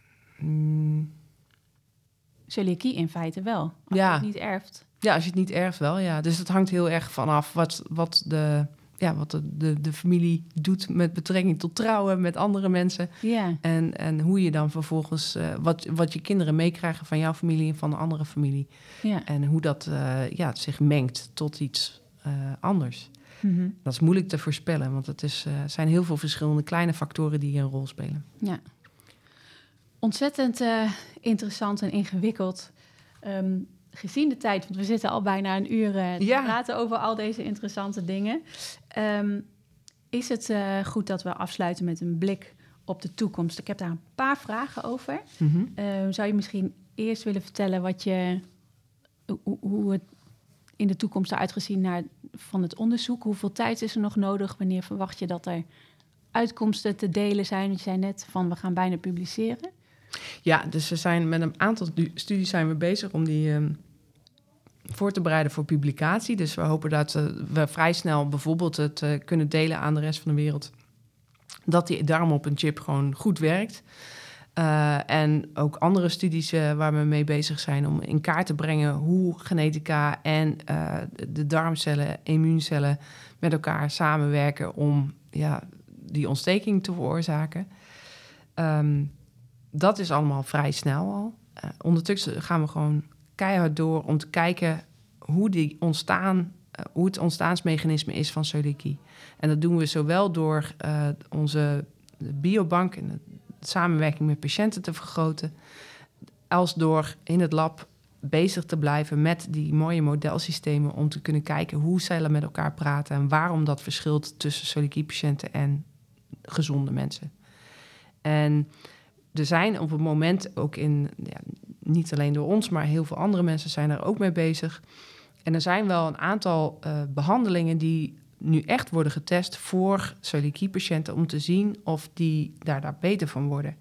B: mm,
A: celiakie in feite wel. Als
B: ja.
A: je het niet erft.
B: Ja, als je het niet erft wel, ja. Dus het hangt heel erg vanaf wat, wat de. Ja, wat de, de, de familie doet met betrekking tot trouwen met andere mensen.
A: Ja.
B: En, en hoe je dan vervolgens, uh, wat, wat je kinderen meekrijgen van jouw familie en van de andere familie.
A: Ja.
B: En hoe dat uh, ja, zich mengt tot iets uh, anders.
A: Mm-hmm.
B: Dat is moeilijk te voorspellen, want het is, uh, zijn heel veel verschillende kleine factoren die een rol spelen.
A: Ja. Ontzettend uh, interessant en ingewikkeld. Um, Gezien de tijd, want we zitten al bijna een uur uh, te ja. praten over al deze interessante dingen. Um, is het uh, goed dat we afsluiten met een blik op de toekomst? Ik heb daar een paar vragen over. Mm-hmm. Uh, zou je misschien eerst willen vertellen wat je, hoe, hoe het in de toekomst eruit gezien naar van het onderzoek? Hoeveel tijd is er nog nodig? Wanneer verwacht je dat er uitkomsten te delen zijn? Want je zei net van we gaan bijna publiceren.
B: Ja, dus we zijn met een aantal studies zijn we bezig om die um, voor te bereiden voor publicatie. Dus we hopen dat uh, we vrij snel bijvoorbeeld het uh, kunnen delen aan de rest van de wereld. Dat die darm op een chip gewoon goed werkt. Uh, en ook andere studies uh, waar we mee bezig zijn om in kaart te brengen hoe genetica en uh, de darmcellen, immuuncellen met elkaar samenwerken om ja, die ontsteking te veroorzaken. Um, Dat is allemaal vrij snel al. Uh, ondertussen gaan we gewoon keihard door om te kijken hoe, die ontstaan, uh, hoe het ontstaansmechanisme is van celiakie. En dat doen we zowel door uh, onze de biobank en de samenwerking met patiënten te vergroten, als door in het lab bezig te blijven met die mooie modelsystemen om te kunnen kijken hoe cellen met elkaar praten en waarom dat verschilt tussen celiakie-patiënten en gezonde mensen. En er zijn op het moment ook in, ja, niet alleen door ons, maar heel veel andere mensen zijn er ook mee bezig. En er zijn wel een aantal uh, behandelingen die nu echt worden getest voor celiakie-patiënten om te zien of die daar, daar beter van worden.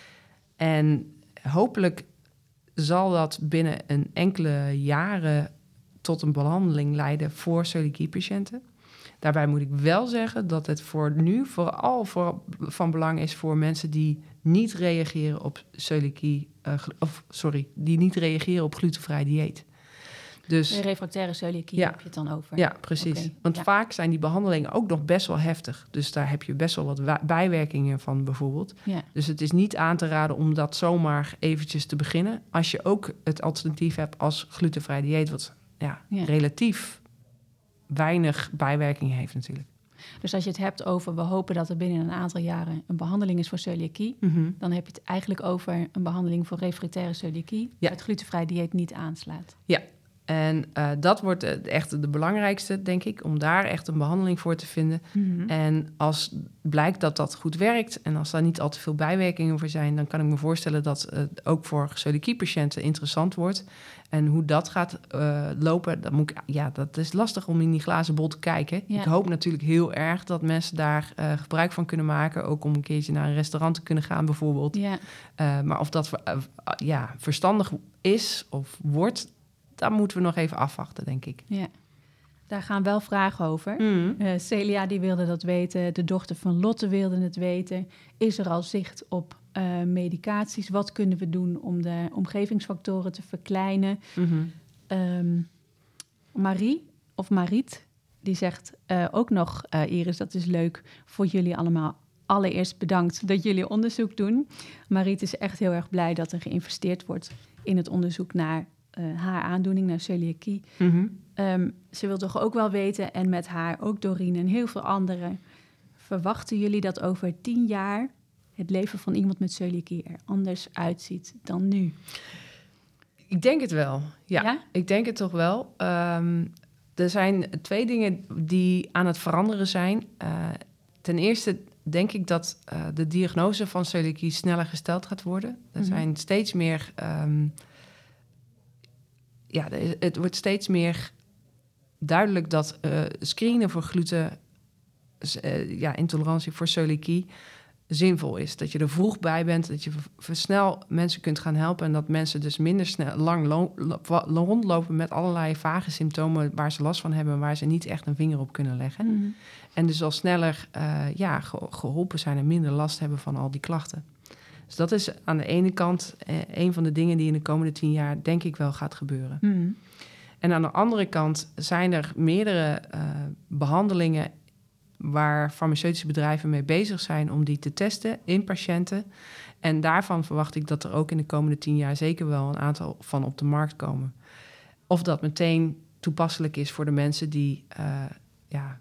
B: En hopelijk zal dat binnen een enkele jaren tot een behandeling leiden voor celiakie-patiënten. Daarbij moet ik wel zeggen dat het voor nu vooral voor, van belang is voor mensen die niet reageren op celiakie, uh, of sorry, die niet reageren op glutenvrij dieet. Dus,
A: de refractaire celiakie
B: ja,
A: heb je het dan over.
B: Ja, precies. Okay, Want ja. vaak zijn die behandelingen ook nog best wel heftig. Dus daar heb je best wel wat wa- bijwerkingen van bijvoorbeeld.
A: Ja.
B: Dus het is niet aan te raden om dat zomaar eventjes te beginnen. Als je ook het alternatief hebt als glutenvrij dieet, wat ja, ja. relatief weinig bijwerkingen heeft natuurlijk.
A: Dus als je het hebt over, we hopen dat er binnen een aantal jaren een behandeling is voor celiakie,
B: Mm-hmm.
A: dan heb je het eigenlijk over een behandeling voor refractaire celiakie, ja. waar het glutenvrij dieet niet aanslaat.
B: Ja. En uh, dat wordt echt de belangrijkste, denk ik, om daar echt een behandeling voor te vinden.
A: Mm-hmm.
B: En als blijkt dat dat goed werkt en als daar niet al te veel bijwerkingen voor zijn, dan kan ik me voorstellen dat het ook voor celiakie-patiënten interessant wordt. En hoe dat gaat uh, lopen, dat, moet ik, ja, dat is lastig om in die glazen bol te kijken.
A: Ja.
B: Ik hoop natuurlijk heel erg dat mensen daar uh, gebruik van kunnen maken, ook om een keertje naar een restaurant te kunnen gaan bijvoorbeeld.
A: Ja.
B: Uh, maar of dat uh, uh, ja, verstandig is of wordt, daar moeten we nog even afwachten, denk ik.
A: Ja, daar gaan wel vragen over.
B: Mm.
A: Uh, Celia die wilde dat weten. De dochter van Lotte wilde het weten. Is er al zicht op uh, medicaties? Wat kunnen we doen om de omgevingsfactoren te verkleinen?
B: Mm-hmm.
A: Um, Marie, of Mariet, die zegt uh, ook nog... Uh, Iris, dat is leuk voor jullie allemaal. Allereerst bedankt dat jullie onderzoek doen. Mariet is echt heel erg blij dat er geïnvesteerd wordt in het onderzoek naar Uh, haar aandoening, naar celiakie.
B: Mm-hmm.
A: Um, ze wil toch ook wel weten, en met haar ook Doreen en heel veel anderen, verwachten jullie dat over tien jaar het leven van iemand met celiakie er anders uitziet dan nu?
B: Ik denk het wel, ja.
A: ja?
B: Ik denk het toch wel. Um, er zijn twee dingen die aan het veranderen zijn. Uh, ten eerste denk ik dat uh, de diagnose van celiakie sneller gesteld gaat worden. Er mm-hmm. zijn steeds meer... Um, Ja, het wordt steeds meer duidelijk dat uh, screenen voor gluten, uh, ja, intolerantie voor celiakie, zinvol is. Dat je er vroeg bij bent, dat je snel mensen kunt gaan helpen en dat mensen dus minder snel lang lo- lo- rondlopen met allerlei vage symptomen waar ze last van hebben, waar ze niet echt een vinger op kunnen leggen.
A: Mm-hmm.
B: En dus al sneller uh, ja, ge- geholpen zijn en minder last hebben van al die klachten. Dus dat is aan de ene kant eh, een van de dingen die in de komende tien jaar denk ik wel gaat gebeuren.
A: Mm.
B: En aan de andere kant zijn er meerdere uh, behandelingen waar farmaceutische bedrijven mee bezig zijn om die te testen in patiënten. En daarvan verwacht ik dat er ook in de komende tien jaar zeker wel een aantal van op de markt komen. Of dat meteen toepasselijk is voor de mensen die uh, ja,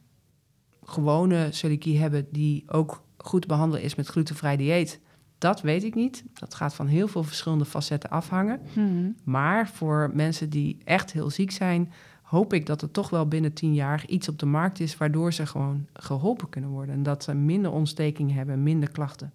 B: gewone celiakie hebben, die ook goed te behandelen is met glutenvrij dieet. Dat weet ik niet. Dat gaat van heel veel verschillende facetten afhangen.
A: Mm-hmm.
B: Maar voor mensen die echt heel ziek zijn, hoop ik dat er toch wel binnen tien jaar iets op de markt is waardoor ze gewoon geholpen kunnen worden. En dat ze minder ontsteking hebben, minder klachten.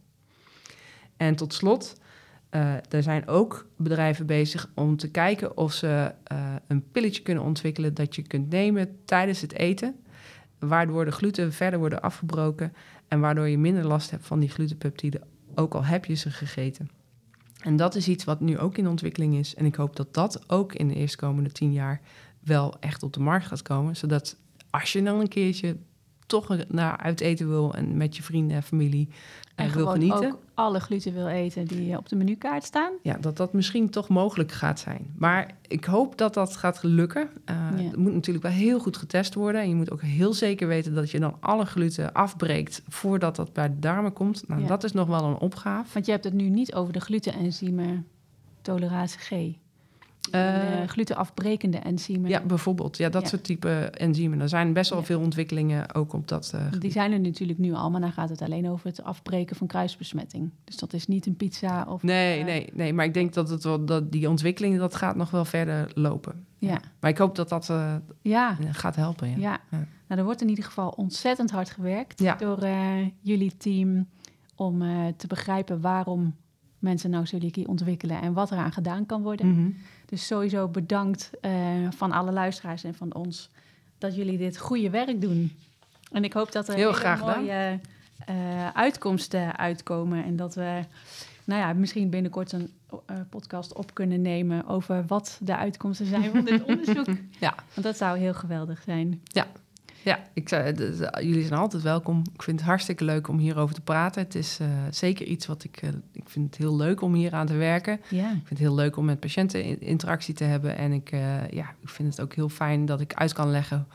B: En tot slot, uh, er zijn ook bedrijven bezig om te kijken of ze uh, een pilletje kunnen ontwikkelen dat je kunt nemen tijdens het eten, waardoor de gluten verder worden afgebroken en waardoor je minder last hebt van die glutenpeptiden, ook al heb je ze gegeten. En dat is iets wat nu ook in ontwikkeling is. En ik hoop dat dat ook in de eerstkomende tien jaar wel echt op de markt gaat komen. Zodat als je dan een keertje toch naar uit eten wil en met je vrienden en familie
A: en
B: uh, wil genieten.
A: En ook alle gluten wil eten die op de menukaart staan.
B: Ja, dat dat misschien toch mogelijk gaat zijn. Maar ik hoop dat dat gaat lukken. Uh, ja. Het moet natuurlijk wel heel goed getest worden. En je moet ook heel zeker weten dat je dan alle gluten afbreekt voordat dat bij de darmen komt. Nou, ja. Dat is nog wel een opgave.
A: Want je hebt het nu niet over de glutenenzymen tolerase G. Uh, uh, glutenafbrekende enzymen.
B: Ja, bijvoorbeeld. Ja, dat ja. soort type enzymen. Er zijn best wel ja. veel ontwikkelingen ook op dat uh,
A: Die zijn er natuurlijk nu al, maar dan gaat het alleen over het afbreken van kruisbesmetting. Dus dat is niet een pizza of...
B: Nee,
A: uh,
B: nee, nee. Maar ik denk dat, het wel, dat die ontwikkeling, dat gaat nog wel verder lopen.
A: Ja.
B: Ja. Maar ik hoop dat dat uh,
A: ja.
B: gaat helpen. Ja.
A: Ja. ja. Nou, er wordt in ieder geval ontzettend hard gewerkt
B: ja.
A: door uh, jullie team om uh, te begrijpen waarom mensen nou celiakie ontwikkelen en wat eraan gedaan kan worden.
B: Mm-hmm.
A: Dus sowieso bedankt uh, van alle luisteraars en van ons dat jullie dit goede werk doen. En ik hoop dat er
B: heel
A: hele mooie uh, uitkomsten uitkomen en dat we nou ja, misschien binnenkort een uh, podcast op kunnen nemen over wat de uitkomsten zijn van dit onderzoek.
B: Ja.
A: Want dat zou heel geweldig zijn.
B: Ja. Ja, ik zei, de, de, jullie zijn altijd welkom. Ik vind het hartstikke leuk om hierover te praten. Het is uh, zeker iets wat ik... Uh, ik vind het heel leuk om hier aan te werken.
A: Ja.
B: Ik vind het heel leuk om met patiënten in, interactie te hebben. En ik, uh, ja, ik vind het ook heel fijn dat ik uit kan leggen...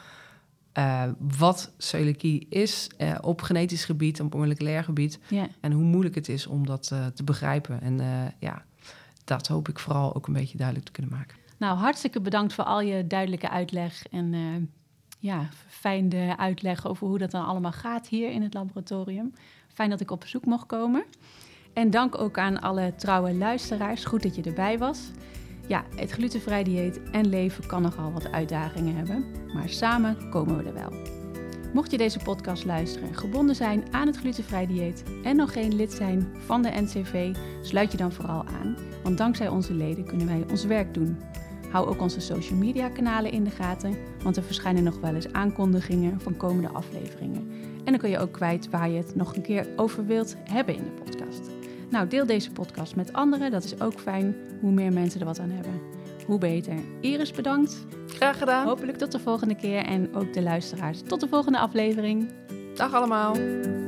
B: Uh, wat celiakie is uh, op genetisch gebied, op moleculair gebied.
A: Ja. En
B: hoe moeilijk het is om dat uh, te begrijpen. En uh, ja, dat hoop ik vooral ook een beetje duidelijk te kunnen maken.
A: Nou, hartstikke bedankt voor al je duidelijke uitleg en... Uh... Ja, fijn de uitleg over hoe dat dan allemaal gaat hier in het laboratorium. Fijn dat ik op bezoek mocht komen. En dank ook aan alle trouwe luisteraars. Goed dat je erbij was. Ja, het glutenvrij dieet en leven kan nogal wat uitdagingen hebben. Maar samen komen we er wel. Mocht je deze podcast luisteren en gebonden zijn aan het glutenvrij dieet... en nog geen lid zijn van de N C V, sluit je dan vooral aan. Want dankzij onze leden kunnen wij ons werk doen. Hou ook onze social media kanalen in de gaten, want er verschijnen nog wel eens aankondigingen van komende afleveringen. En dan kun je ook kwijt waar je het nog een keer over wilt hebben in de podcast. Nou, deel deze podcast met anderen, dat is ook fijn. Hoe meer mensen er wat aan hebben, hoe beter. Iris, bedankt.
B: Graag gedaan.
A: Hopelijk tot de volgende keer en ook de luisteraars. Tot de volgende aflevering.
B: Dag allemaal.